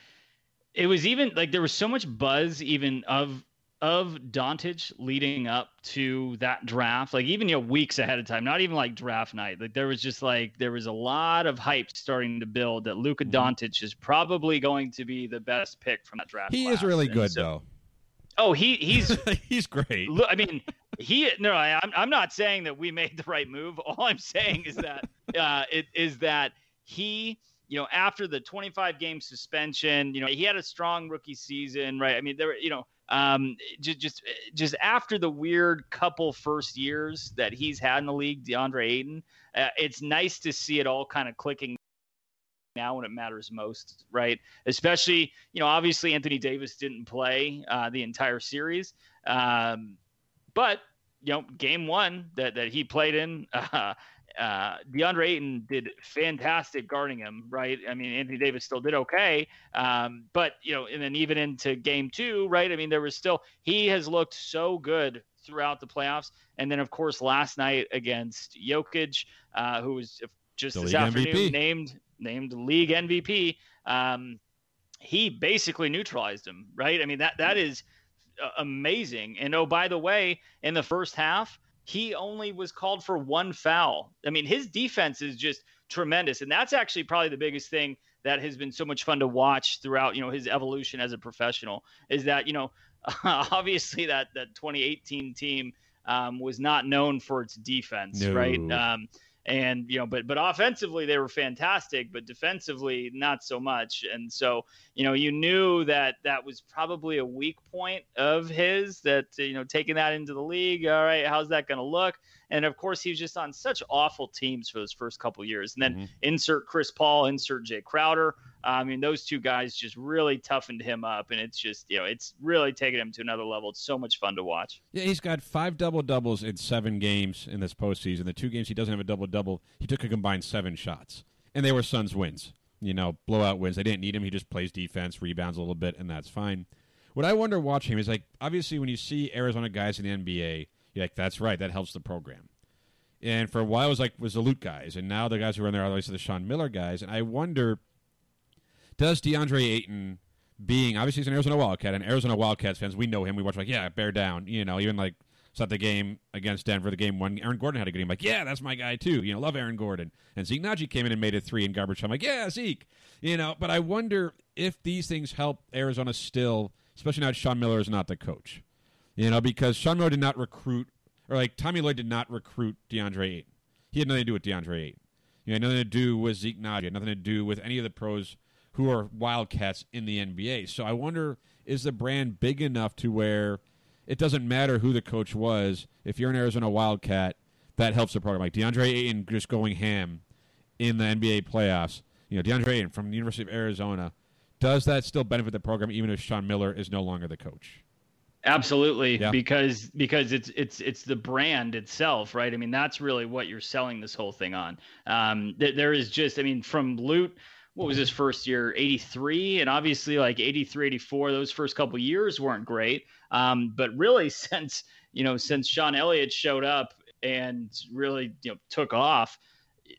it was even like there was so much buzz even of of Doncic leading up to that draft, like even, you know, weeks ahead of time, not even like draft night. Like there was just like, there was a lot of hype starting to build that Luka Doncic is probably going to be the best pick from that draft He class. is really And good, so, though. Oh, he he's he's great. Look, I mean, he no, I, I'm I'm not saying that we made the right move. All I'm saying is that uh, it is that he, you know, after the twenty-five game suspension, you know, he had a strong rookie season, right? I mean, there were, you know, um, just just just after the weird couple first years that he's had in the league, DeAndre Ayton, uh, it's nice to see it all kind of clicking now when it matters most, right? Especially, you know, obviously Anthony Davis didn't play uh, the entire series, um, but you know, game one that that he played in, uh, uh, DeAndre Ayton did fantastic guarding him, right? I mean, Anthony Davis still did okay, um, but you know, and then even into game two, right? I mean, there was still he has looked so good throughout the playoffs, and then of course last night against Jokic, uh, who was just the this league afternoon M V P. named. named league M V P, um, he basically neutralized him, right? I mean, that that is uh, amazing. And oh, by the way, in the first half, he only was called for one foul. I mean, his defense is just tremendous. And that's actually probably the biggest thing that has been so much fun to watch throughout, you know, his evolution as a professional is that, you know, obviously that, that twenty eighteen team um, was not known for its defense, No. right? Um, And, you know, but but offensively, they were fantastic, but defensively, not so much. And so, you know, you knew that that was probably a weak point of his, that, you know, taking that into the league. All right, how's that going to look? And of course, he was just on such awful teams for those first couple of years. And then mm-hmm. insert Chris Paul, insert Jay Crowder. I mean, those two guys just really toughened him up. And it's just, you know, it's really taken him to another level. It's so much fun to watch. Yeah, he's got five double-doubles in seven games in this postseason. The two games he doesn't have a double-double, he took a combined seven shots. And they were Suns wins, you know, blowout wins. They didn't need him. He just plays defense, rebounds a little bit, and that's fine. What I wonder watching him is, like, obviously when you see Arizona guys in the N B A, you're like, that's right, that helps the program. And for a while it was like, was the Loot guys. And now the guys who are in there are obviously the Sean Miller guys. And I wonder, does DeAndre Ayton being, obviously he's an Arizona Wildcat, and Arizona Wildcats fans, we know him. We watch like, yeah, bear down. You know, even like, it's not the game against Denver, the game one. Aaron Gordon had a good game. Like, yeah, that's my guy too. You know, love Aaron Gordon. And Zeke Naji came in and made a three in garbage time. Like, yeah, Zeke. You know, but I wonder if these things help Arizona still, especially now that Sean Miller is not the coach. You know, because Sean Miller did not recruit, or like Tommy Lloyd did not recruit DeAndre Ayton. He had nothing to do with DeAndre Ayton. He had nothing to do with Zeke Naji. He had nothing to do with any of the pros who are Wildcats in the N B A. So I wonder, is the brand big enough to where it doesn't matter who the coach was? If you're an Arizona Wildcat, that helps the program. Like DeAndre Ayton just going ham in the N B A playoffs. You know, DeAndre Ayton from the University of Arizona. Does that still benefit the program even if Sean Miller is no longer the coach? Absolutely, yeah. because because it's it's it's the brand itself, right? I mean, that's really what you're selling this whole thing on. Um, th- there is just, I mean, from Loot, what was his first year? eighty-three, and obviously like eighty-three, eighty-four, those first couple years weren't great. Um, but really, since you know, since Sean Elliott showed up and really you know took off,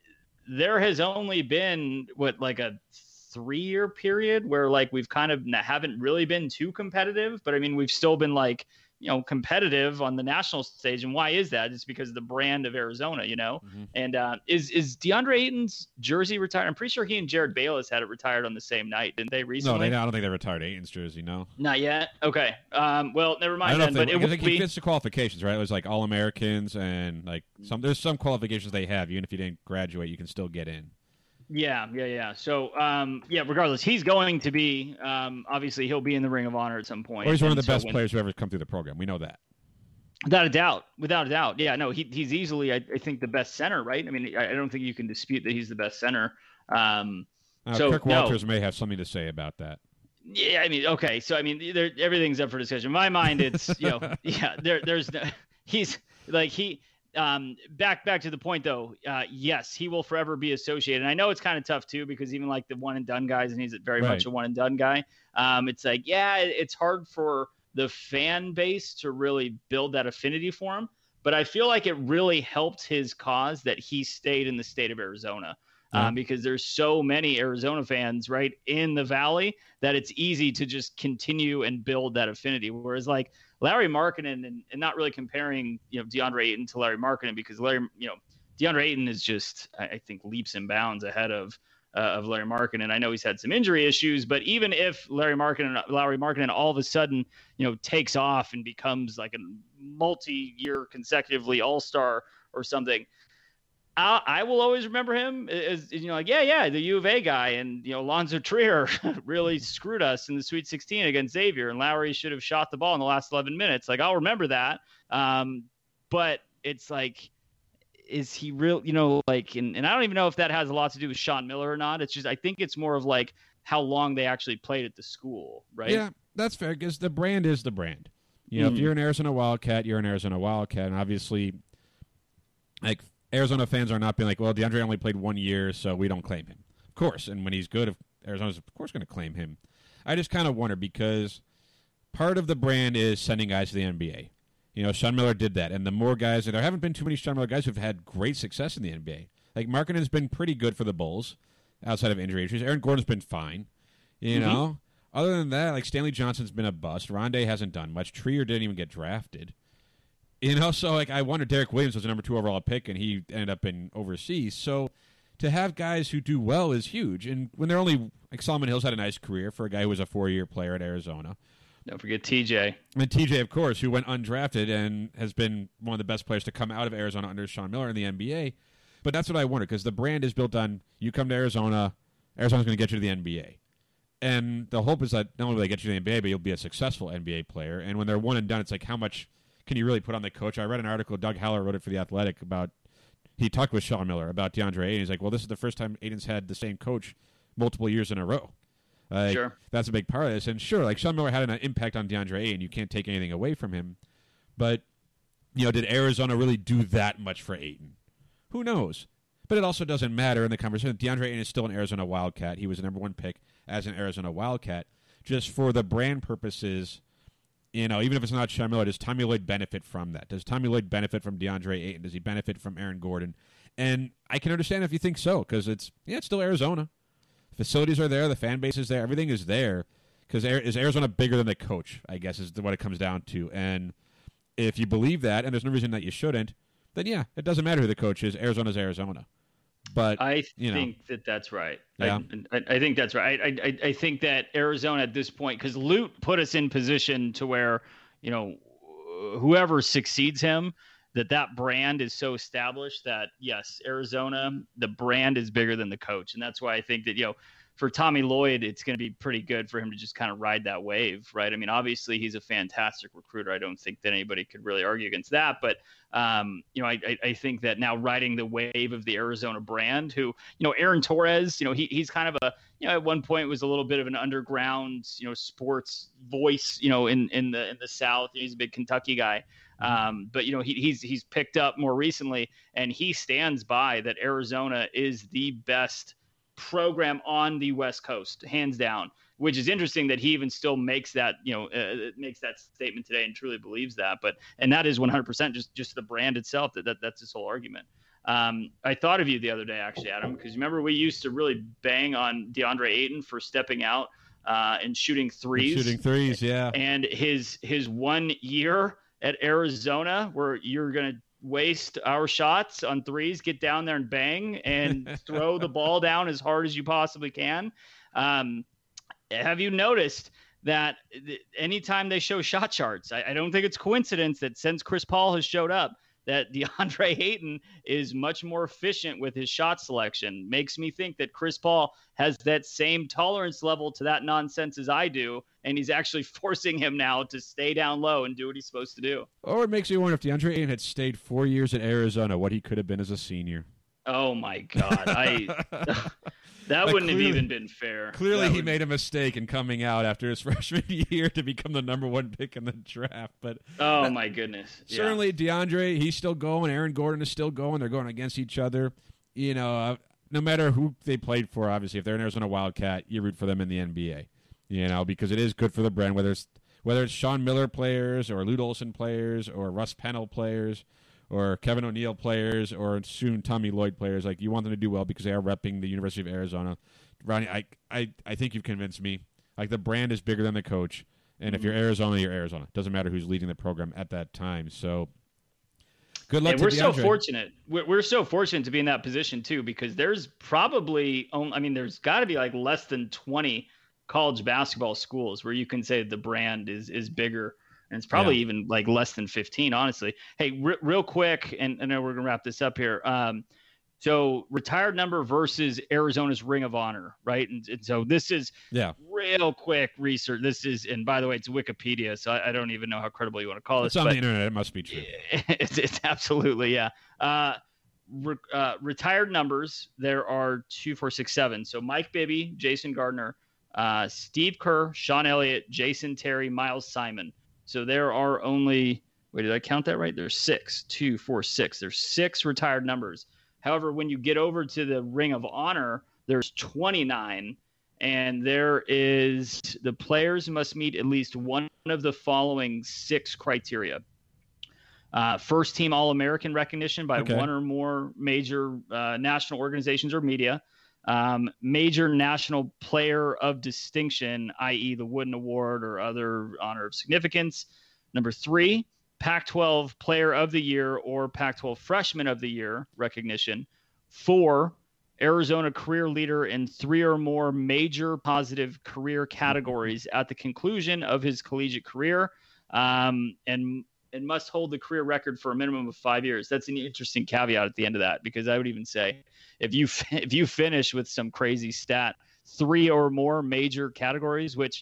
there has only been what like a three year period where like we've kind of haven't really been too competitive, but I mean, we've still been like, you know, competitive on the national stage. And why is that? It's because of the brand of Arizona, you know. Mm-hmm. And uh, is is DeAndre Ayton's jersey retired? I'm pretty sure he and Jared Bayless had it retired on the same night, didn't they recently? No, they, I don't think they retired Ayton's jersey. No, not yet. Okay. Um. Well, never mind. I Then, don't but they, it would think be. He fits the qualifications, right? It was like All Americans and like some. There's some qualifications they have. Even if you didn't graduate, you can still get in. Yeah, yeah, yeah. So, um, yeah, regardless, he's going to be. Um, obviously, he'll be in the Ring of Honor at some point. Or he's one of the so best when, players who ever come through the program. We know that. Without a doubt, without a doubt. Yeah, no, he, he's easily, I, I think, the best center, right? I mean, I, I don't think you can dispute that he's the best center. Um, uh, so, Kirk Walters no. may have something to say about that. Yeah, I mean, okay, so I mean, there, everything's up for discussion. In my mind, it's you know, yeah, there, there's, no, he's like he. Um, back back to the point though. Uh, yes, he will forever be associated. And I know it's kind of tough too because even like the one and done guys, and he's very right. much a one and done guy. Um, it's like yeah, it's hard for the fan base to really build that affinity for him. But I feel like it really helped his cause that he stayed in the state of Arizona. Yeah. Um, because there's so many Arizona fans right in the Valley that it's easy to just continue and build that affinity. Whereas like Larry Markkinen and, and not really comparing, you know, DeAndre Ayton to Larry Markkinen because Larry, you know, DeAndre Ayton is just, I, I think, leaps and bounds ahead of uh, of Larry Markkinen. I know he's had some injury issues, but even if Larry Markkinen, Larry Markkinen all of a sudden, you know, takes off and becomes like a multi-year consecutively all-star or something, I, I will always remember him as, you know, like, yeah, yeah, the U of A guy. And, you know, Lonzo Trier really screwed us in the Sweet sixteen against Xavier. And Lowry should have shot the ball in the last eleven minutes. Like, I'll remember that. Um, but it's like, is he real, you know, like, and, and I don't even know if that has a lot to do with Sean Miller or not. It's just, I think it's more of like how long they actually played at the school, right? Yeah, that's fair because the brand is the brand. You know, mm. if you're an Arizona Wildcat, you're an Arizona Wildcat. And obviously, like, Arizona fans are not being like, well, DeAndre only played one year, so we don't claim him. Of course, and when he's good, Arizona's of course going to claim him. I just kind of wonder because part of the brand is sending guys to the N B A. You know, Sean Miller did that, and the more guys, and there haven't been too many Sean Miller guys who've had great success in the N B A. Like, Markkanen's been pretty good for the Bulls outside of injury issues. Aaron Gordon's been fine. You mm-hmm. know? Other than that, like, Stanley Johnson's been a bust. Rondé hasn't done much. Trier didn't even get drafted. You know, so, like, I wonder, Derek Williams was a number two overall pick, and he ended up in overseas. So to have guys who do well is huge. And when they're only, like, Solomon Hill's had a nice career for a guy who was a four-year player at Arizona. Don't forget T J. And T J, of course, who went undrafted and has been one of the best players to come out of Arizona under Sean Miller in the N B A. But that's what I wonder, because the brand is built on, you come to Arizona, Arizona's going to get you to the N B A. And the hope is that not only will they get you to the N B A, but you'll be a successful N B A player. And when they're one and done, it's like, how much can you really put on the coach? I read an article, Doug Haller wrote it for The Athletic, about, he talked with Sean Miller about DeAndre Ayton. He's like, well, this is the first time Ayton's had the same coach multiple years in a row. Like, sure. That's a big part of this. And sure, like, Sean Miller had an impact on DeAndre Ayton. You can't take anything away from him. But, you know, did Arizona really do that much for Ayton? Who knows? But it also doesn't matter in the conversation. DeAndre Ayton is still an Arizona Wildcat. He was the number one pick as an Arizona Wildcat. Just for the brand purposes, you know, even if it's not Sean Miller, does Tommy Lloyd benefit from that? Does Tommy Lloyd benefit from DeAndre Ayton? Does he benefit from Aaron Gordon? And I can understand if you think so, because it's, yeah, it's still Arizona. Facilities are there. The fan base is there. Everything is there. Because is Arizona bigger than the coach, I guess, is what it comes down to. And if you believe that, and there's no reason that you shouldn't, then, yeah, it doesn't matter who the coach is. Arizona's Arizona. But I you know, think that that's right. Yeah. I, I, I think that's right. I, I, I think that Arizona at this point, because Lute put us in position to where, you know, whoever succeeds him, that that brand is so established that, yes, Arizona, the brand is bigger than the coach. And that's why I think that, you know, for Tommy Lloyd, it's going to be pretty good for him to just kind of ride that wave, right? I mean, obviously, he's a fantastic recruiter. I don't think that anybody could really argue against that. But, um, you know, I, I think that now riding the wave of the Arizona brand, who, you know, Aaron Torres, you know, he he's kind of a, you know, at one point was a little bit of an underground, you know, sports voice, you know, in, in the in the South. He's a big Kentucky guy. Um, but, you know, he, he's he's picked up more recently, and he stands by that Arizona is the best program on the West Coast, hands down, which is interesting that he even still makes that, you know, uh, makes that statement today and truly believes that. But, and that is one hundred percent just, just the brand itself, that, that that's his whole argument. Um, I thought of you the other day, actually, Adam, because remember we used to really bang on DeAndre Ayton for stepping out uh, and shooting threes. And shooting threes, yeah. And his his one year at Arizona where you're going to waste our shots on threes, get down there and bang and throw the ball down as hard as you possibly can. Um, have you noticed that anytime they show shot charts, I, I don't think it's coincidence that since Chris Paul has showed up, that DeAndre Ayton is much more efficient with his shot selection. Makes me think that Chris Paul has that same tolerance level to that nonsense as I do, and he's actually forcing him now to stay down low and do what he's supposed to do. Or it makes me wonder if DeAndre Ayton had stayed four years at Arizona, what he could have been as a senior. Oh, my God. I That like wouldn't clearly, have even been fair. Clearly that he would... made a mistake in coming out after his freshman year to become the number one pick in the draft. But Oh, uh, my goodness. Yeah. Certainly DeAndre, he's still going. Aaron Gordon is still going. They're going against each other. You know, uh, no matter who they played for, obviously, if they're an Arizona Wildcat, you root for them in the N B A. You know, because it is good for the brand, whether it's, whether it's Sean Miller players or Lute Olson players or Russ Pennell players or Kevin O'Neal players, or soon Tommy Lloyd players. Like, you want them to do well because they are repping the University of Arizona. Ronnie, I, I, I think you've convinced me. Like, the brand is bigger than the coach, and if you're Arizona, you're Arizona. Doesn't matter who's leading the program at that time. So, good luck and to we're DeAndre. so fortunate. We're, we're so fortunate to be in that position, too, because there's probably, I mean, there's got to be like less than twenty college basketball schools where you can say the brand is is bigger. And it's probably yeah. even like less than fifteen, honestly. Hey, r- real quick, and I know we're going to wrap this up here. Um, so retired number versus Arizona's Ring of Honor, right? And, and so this is yeah. real quick research. This is, and by the way, it's Wikipedia, so I, I don't even know how credible you want to call it's this. It's on but the internet. It must be true. It's, it's absolutely, yeah. Uh, re- uh, retired numbers, there are two, four, six, seven. So Mike Bibby, Jason Gardner, uh, Steve Kerr, Sean Elliott, Jason Terry, Miles Simon. So there are only, wait, did I count that right? There's six, two, four, six. There's six retired numbers. However, when you get over to the Ring of Honor, there's twenty-nine. And there is, the players must meet at least one of the following six criteria. Uh, first team All-American recognition by okay. one or more major uh, national organizations or media. Um, major national player of distinction, that is the Wooden Award or other honor of significance. Number three, Pac twelve player of the year or Pac twelve freshman of the year recognition. Four, Arizona career leader in three or more major positive career categories at the conclusion of his collegiate career. Um, and and must hold the career record for a minimum of five years. That's an interesting caveat at the end of that, because I would even say if you if you finish with some crazy stat, three or more major categories, which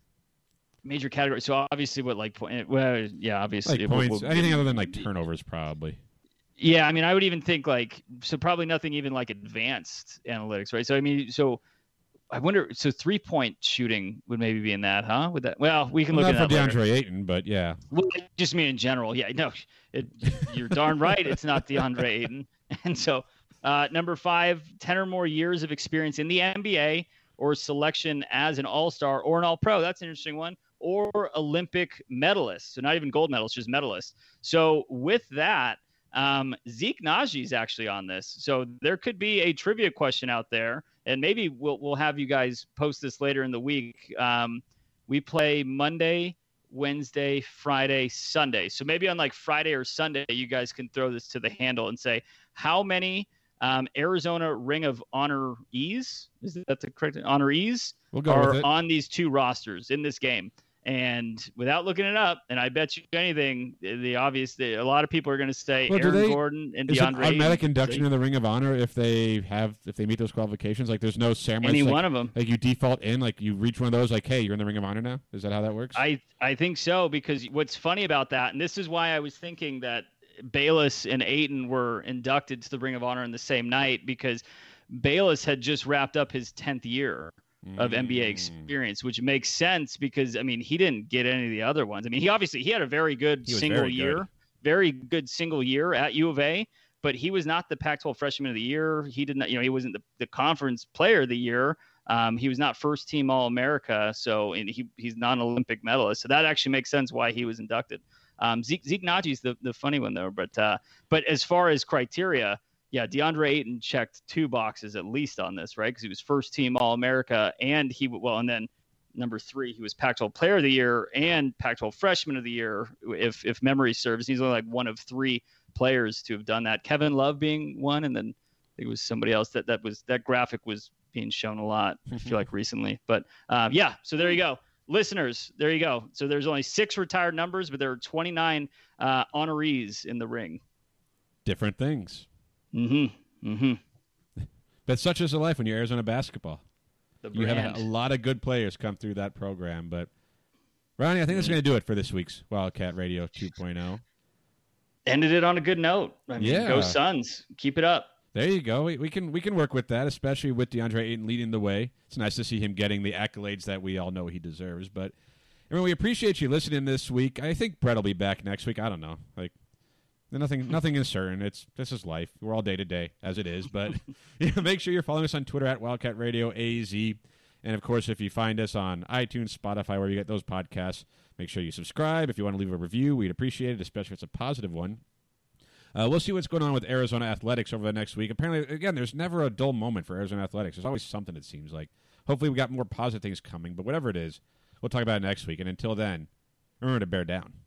major categories. So obviously, what like well, yeah, obviously like points, we'll, anything other than like turnovers, probably. Yeah, I mean, I would even think like so probably nothing even like advanced analytics, right? So I mean, so. I wonder. So three point shooting would maybe be in that, huh? Would that? Well, we can well, look not at that for DeAndre later. Ayton, but yeah. Well, I just mean in general. Yeah, no, it, you're darn right. It's not DeAndre Ayton. And so, uh, number five, ten or more years of experience in the N B A or selection as an All-Star or an All-Pro. That's an interesting one. Or Olympic medalist. So not even gold medalist, just medalist. So with that, um, Zeke Naji is actually on this. So there could be a trivia question out there. And maybe we'll we'll have you guys post this later in the week. Um, we play Monday, Wednesday, Friday, Sunday. So maybe on like Friday or Sunday, you guys can throw this to the handle and say how many um, Arizona Ring of Honorees, is that the correct honorees, we'll go are with it. on these two rosters in this game. And without looking it up, and I bet you anything, the, the obvious, the, a lot of people are going to say well, Aaron they, Gordon and is DeAndre. Is it automatic Ayton. induction in the Ring of Honor if they have if they meet those qualifications? Like, there's no ceremony. Any like, one of them. Like you default in, like you reach one of those, like, hey, you're in the Ring of Honor now. Is that how that works? I I think so, because what's funny about that, and this is why I was thinking that Bayless and Ayton were inducted to the Ring of Honor in the same night, because Bayless had just wrapped up his tenth year of N B A experience, which makes sense because, I mean, he didn't get any of the other ones. I mean, he obviously, he had a very good single very year, good. very good single year at U of A, but he was not the Pac twelve freshman of the year. He did not, you know, he wasn't the, the conference player of the year. Um, he was not first team All-America. So and he he's not an Olympic medalist. So that actually makes sense why he was inducted. Um, Zeke, Zeke Naji is the, the funny one though, but, uh, but as far as criteria, yeah, DeAndre Ayton checked two boxes at least on this, right? Because he was first team All-America, and he well, and then number three, he was Pac twelve Player of the Year and Pac twelve Freshman of the Year, if if memory serves. He's only like one of three players to have done that. Kevin Love being one, and then I think it was somebody else that that was that graphic was being shown a lot. I feel like recently, but um, yeah. So there you go. Listeners, there you go. So there's only six retired numbers, but there are twenty-nine uh, honorees in the ring. Different things. Mm-hmm. Mm-hmm. But such is the life when you're Arizona basketball. The you have brand. a, a lot of good players come through that program. But, Ronnie, I think that's going to do it for this week's Wildcat Radio two point oh. Ended it on a good note. I mean, Yeah. Go Suns. Keep it up. There you go. We, we can we can work with that, especially with DeAndre Ayton leading the way. It's nice to see him getting the accolades that we all know he deserves. But I mean, we appreciate you listening this week. I think Brett will be back next week. I don't know. Like nothing nothing is certain. It's this is life. We're all day to day as it is. But you know, make sure you're following us on Twitter at Wildcat Radio A Z. And of course, if you find us on iTunes, Spotify, where you get those podcasts, make sure you subscribe. If you want to leave a review, we'd appreciate it, especially if it's a positive one. Uh, we'll see what's going on with Arizona Athletics over the next week. Apparently, again, there's never a dull moment for Arizona Athletics. There's always something, it seems like. Hopefully we got more positive things coming, but whatever it is, we'll talk about it next week. And until then, remember to bear down.